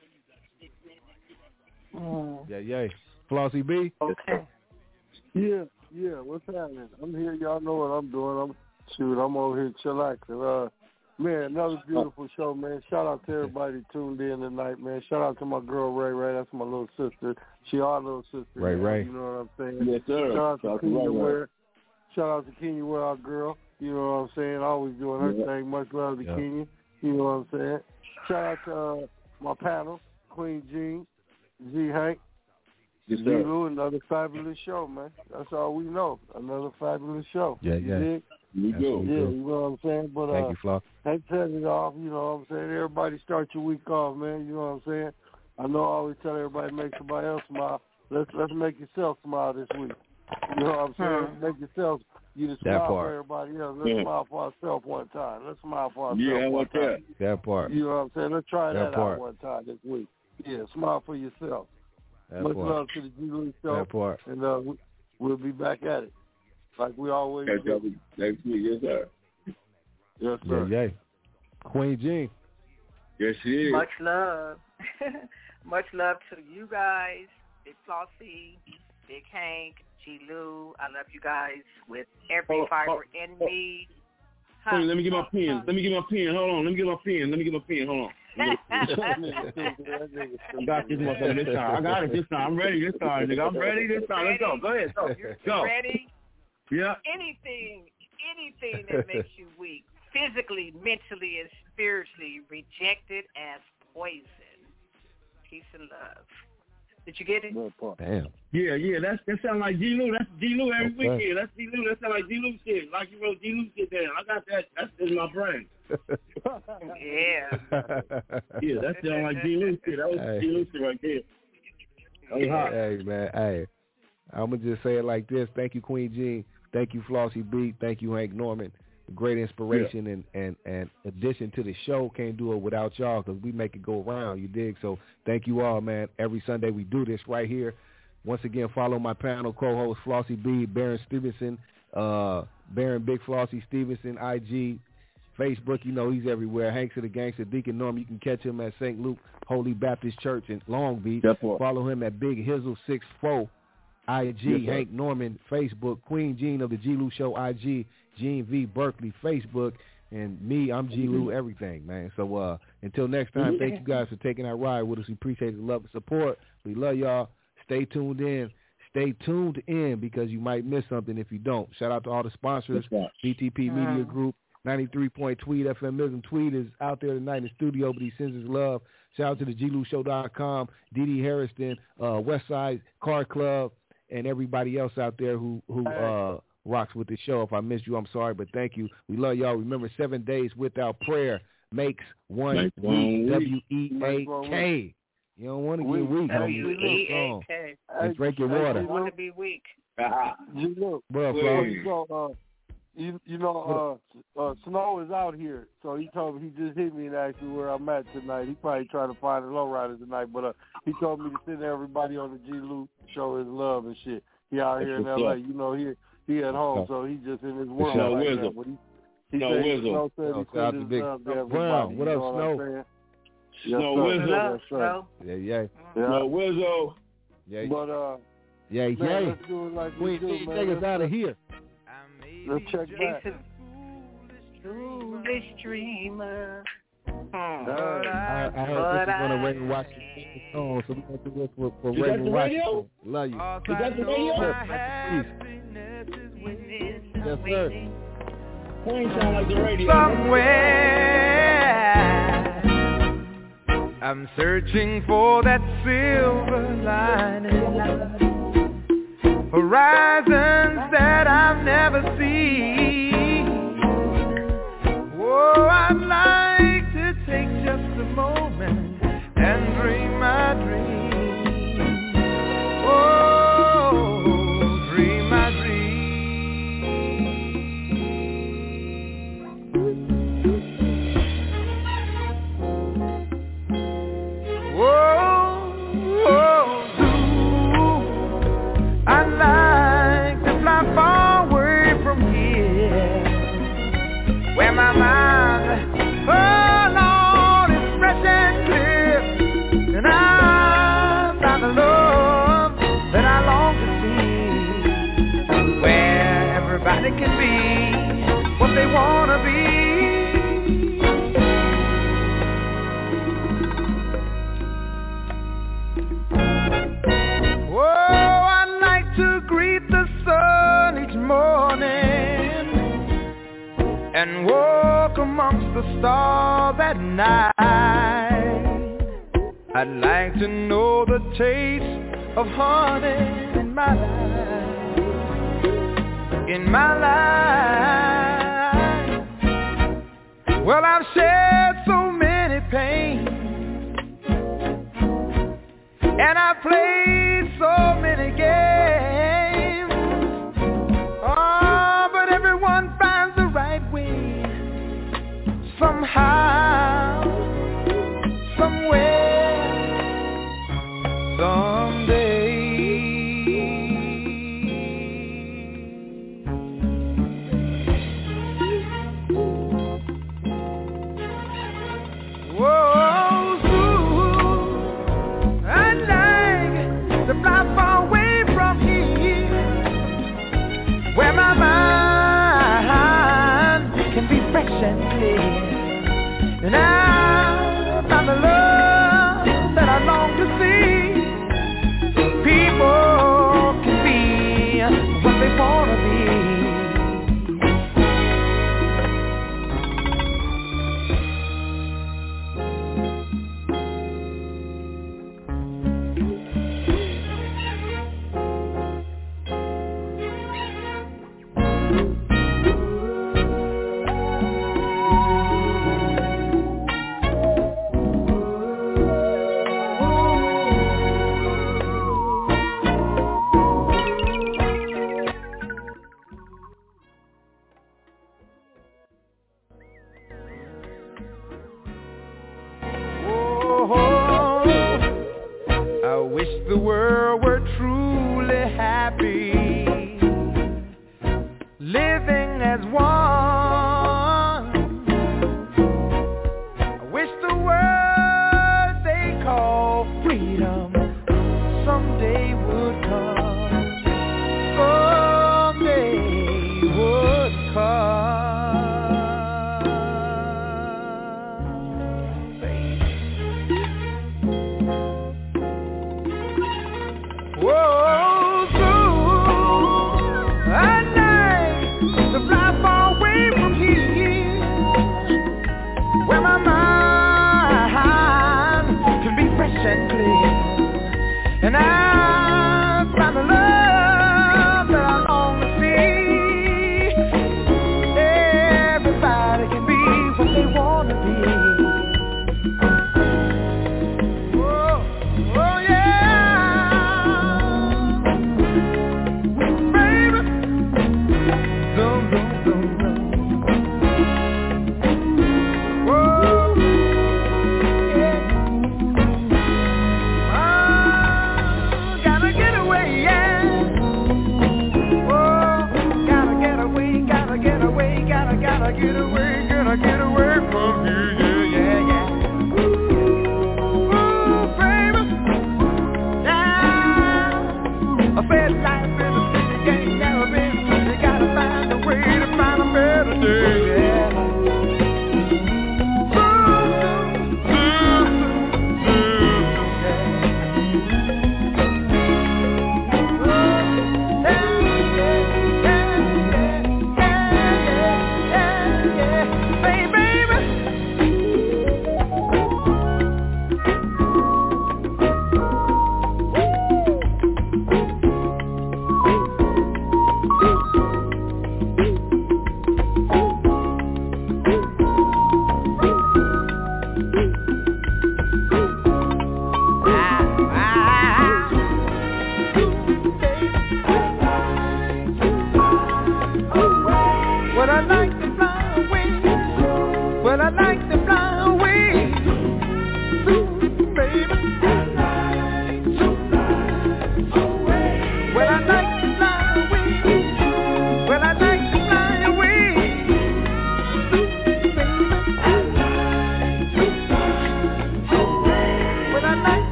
Yeah. Flossy B? Okay. Yeah. What's happening? I'm here. Y'all know what I'm doing. I'm over here chillaxing. Man, another beautiful show, man. Shout out to everybody tuned in tonight, man. Shout out to my girl, Ray. That's my little sister. She our little sister. Ray. You know what I'm saying? Yes, sir. Shout out to Kenya Ware. Shout out to Kenya Ware, our girl. You know what I'm saying? Always doing her thing. Much love to Kenya. You know what I'm saying? Shout out to my panel, Queen Jean, G. Hank, G. Lou, another fabulous show, man. That's all we know. Another fabulous show. Yeah. You do. Yeah, you know what I'm saying? But thank you, Floss. Hank set it off, you know what I'm saying? Everybody start your week off, man. You know what I'm saying? I know I always tell everybody make somebody else smile. Let's make yourself smile this week. You know what I'm saying? Make yourself. You just smile for everybody else. Let's smile for ourselves one time. Let's smile for ourselves one time. That part. You know what I'm saying? Let's try that out one time this week. Yeah, smile for yourself. Much love to the G. Lou Show. That part. And we'll be back at it like we always do. Next week, yes, sir. Yes, sir. Yeah. Queen Jean. Yes, she is. Much love. Much love to you guys, Big Flossy, Big Hank, G. Lou. I love you guys with every fiber in me. Hold on, let me get my pen. Hold on. Let me get my pen. Hold on. I got this motherfucker this time. I got it this time. I'm ready this time, nigga. I'm ready this time. Let's go. Go ahead. Go. Ready? Yeah. Anything that makes you weak, physically, mentally, and spiritually, rejected as poison. Peace and love. Did you get it? Damn. Yeah. That sounds like G. Lou. That's G. Lou every weekend. That's G. Lou. That sounds like G. Lou shit. Like you wrote G. Lou shit down. I got that. That's in my brain. Yeah. Yeah, that sounds like G. Lou shit. That was G. Lou shit right there. That was hot. Hey, man. Hey, I'm going to just say it like this. Thank you, Queen Jean. Thank you, Flossy B. Thank you, Hank Norman. Great inspiration and addition to the show. Can't do it without y'all because we make it go around, you dig? So thank you all, man. Every Sunday we do this right here. Once again, follow my panel co-host Flossy B, Baron Stevenson, Baron Big Flossy Stevenson, IG, Facebook. You know he's everywhere. Hanks of the Gangster, Deacon Norm. You can catch him at St. Luke Holy Baptist Church in Long Beach. Follow him at Big Hizzle 64. IG, Hank Norman, Facebook, Queen Jean of the G. Lou Show, IG, Gene V. Berkeley, Facebook, and me, I'm G. Lou, everything, man. So until next time, thank you guys for taking that ride with us. We appreciate the love and support. We love y'all. Stay tuned in. Stay tuned in because you might miss something if you don't. Shout out to all the sponsors, BTP Media Group, 93.Tweed FMism. Tweed is out there tonight in the studio, but he sends his love. Shout out to the GLouShow.com, D.D. Harrison, Westside Car Club, and everybody else out there who rocks with the show. If I missed you, I'm sorry, but thank you. We love y'all. Remember, 7 days without prayer makes one week. W-E-A-K. You don't want to get weak. W-E-A-K. And drink your water. You want to be weak. Bro, Snow is out here, so he told me, he just hit me and asked me where I'm at tonight. He probably trying to find a lowrider tonight, but he told me to send everybody on the G. Lou show his love and shit. He out here in L.A. You know, he at home, so he just in his world right now. But Snow said he sent his love to everybody. What up, Snow? Snow Wizzo. Yeah. Snow Wizzo. Yeah. But yeah. Let's do it like we do, man. Take us out of here. Let's check back. Foolish dreamer. I heard this is going to Raven Washington song, so we're going to do this for Raven Washington. Love you. Is that the radio? Yes, sir. That ain't sound like the radio. Somewhere I'm searching for that silver lining, horizons that I've never seen. Oh, I'd like to take just a moment and dream my dream. Oh, dream my dream. I'd like to fly far away from here, where my mind, oh Lord, is fresh and clear, and I find the love that I long to see, where everybody can be what they want to be. Oh, I'd like to greet the sun each morning and walk amongst the stars at night. I'd like to know the taste of honey in my life. Well, I've shared so many pains, and I've played so many games. Oh, but everyone finds the right way, somehow, somewhere, someday. Whoa, I'd like to fly far away from here, where my mind can be fresh and clear,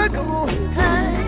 wanna go, hey.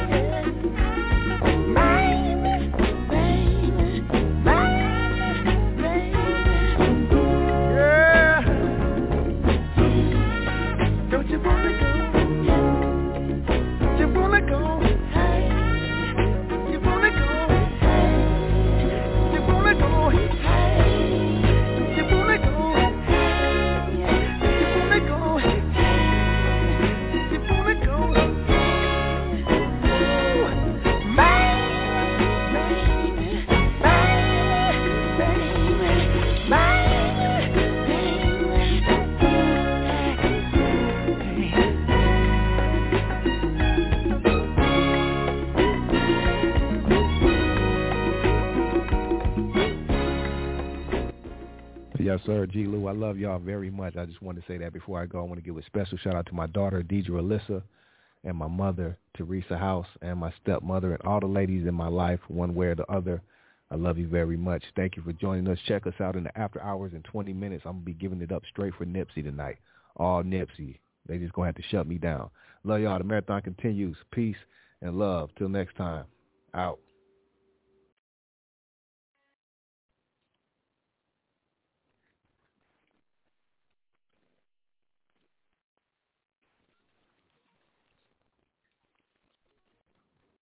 Yes, sir. G. Lou, I love y'all very much. I just want to say that before I go. I want to give a special shout out to my daughter, Deidre Alyssa, and my mother, Teresa House, and my stepmother, and all the ladies in my life, one way or the other. I love you very much. Thank you for joining us. Check us out in the after hours in 20 minutes. I'm going to be giving it up straight for Nipsey tonight. All Nipsey. They just going to have to shut me down. Love y'all. The marathon continues. Peace and love. Till next time. Out.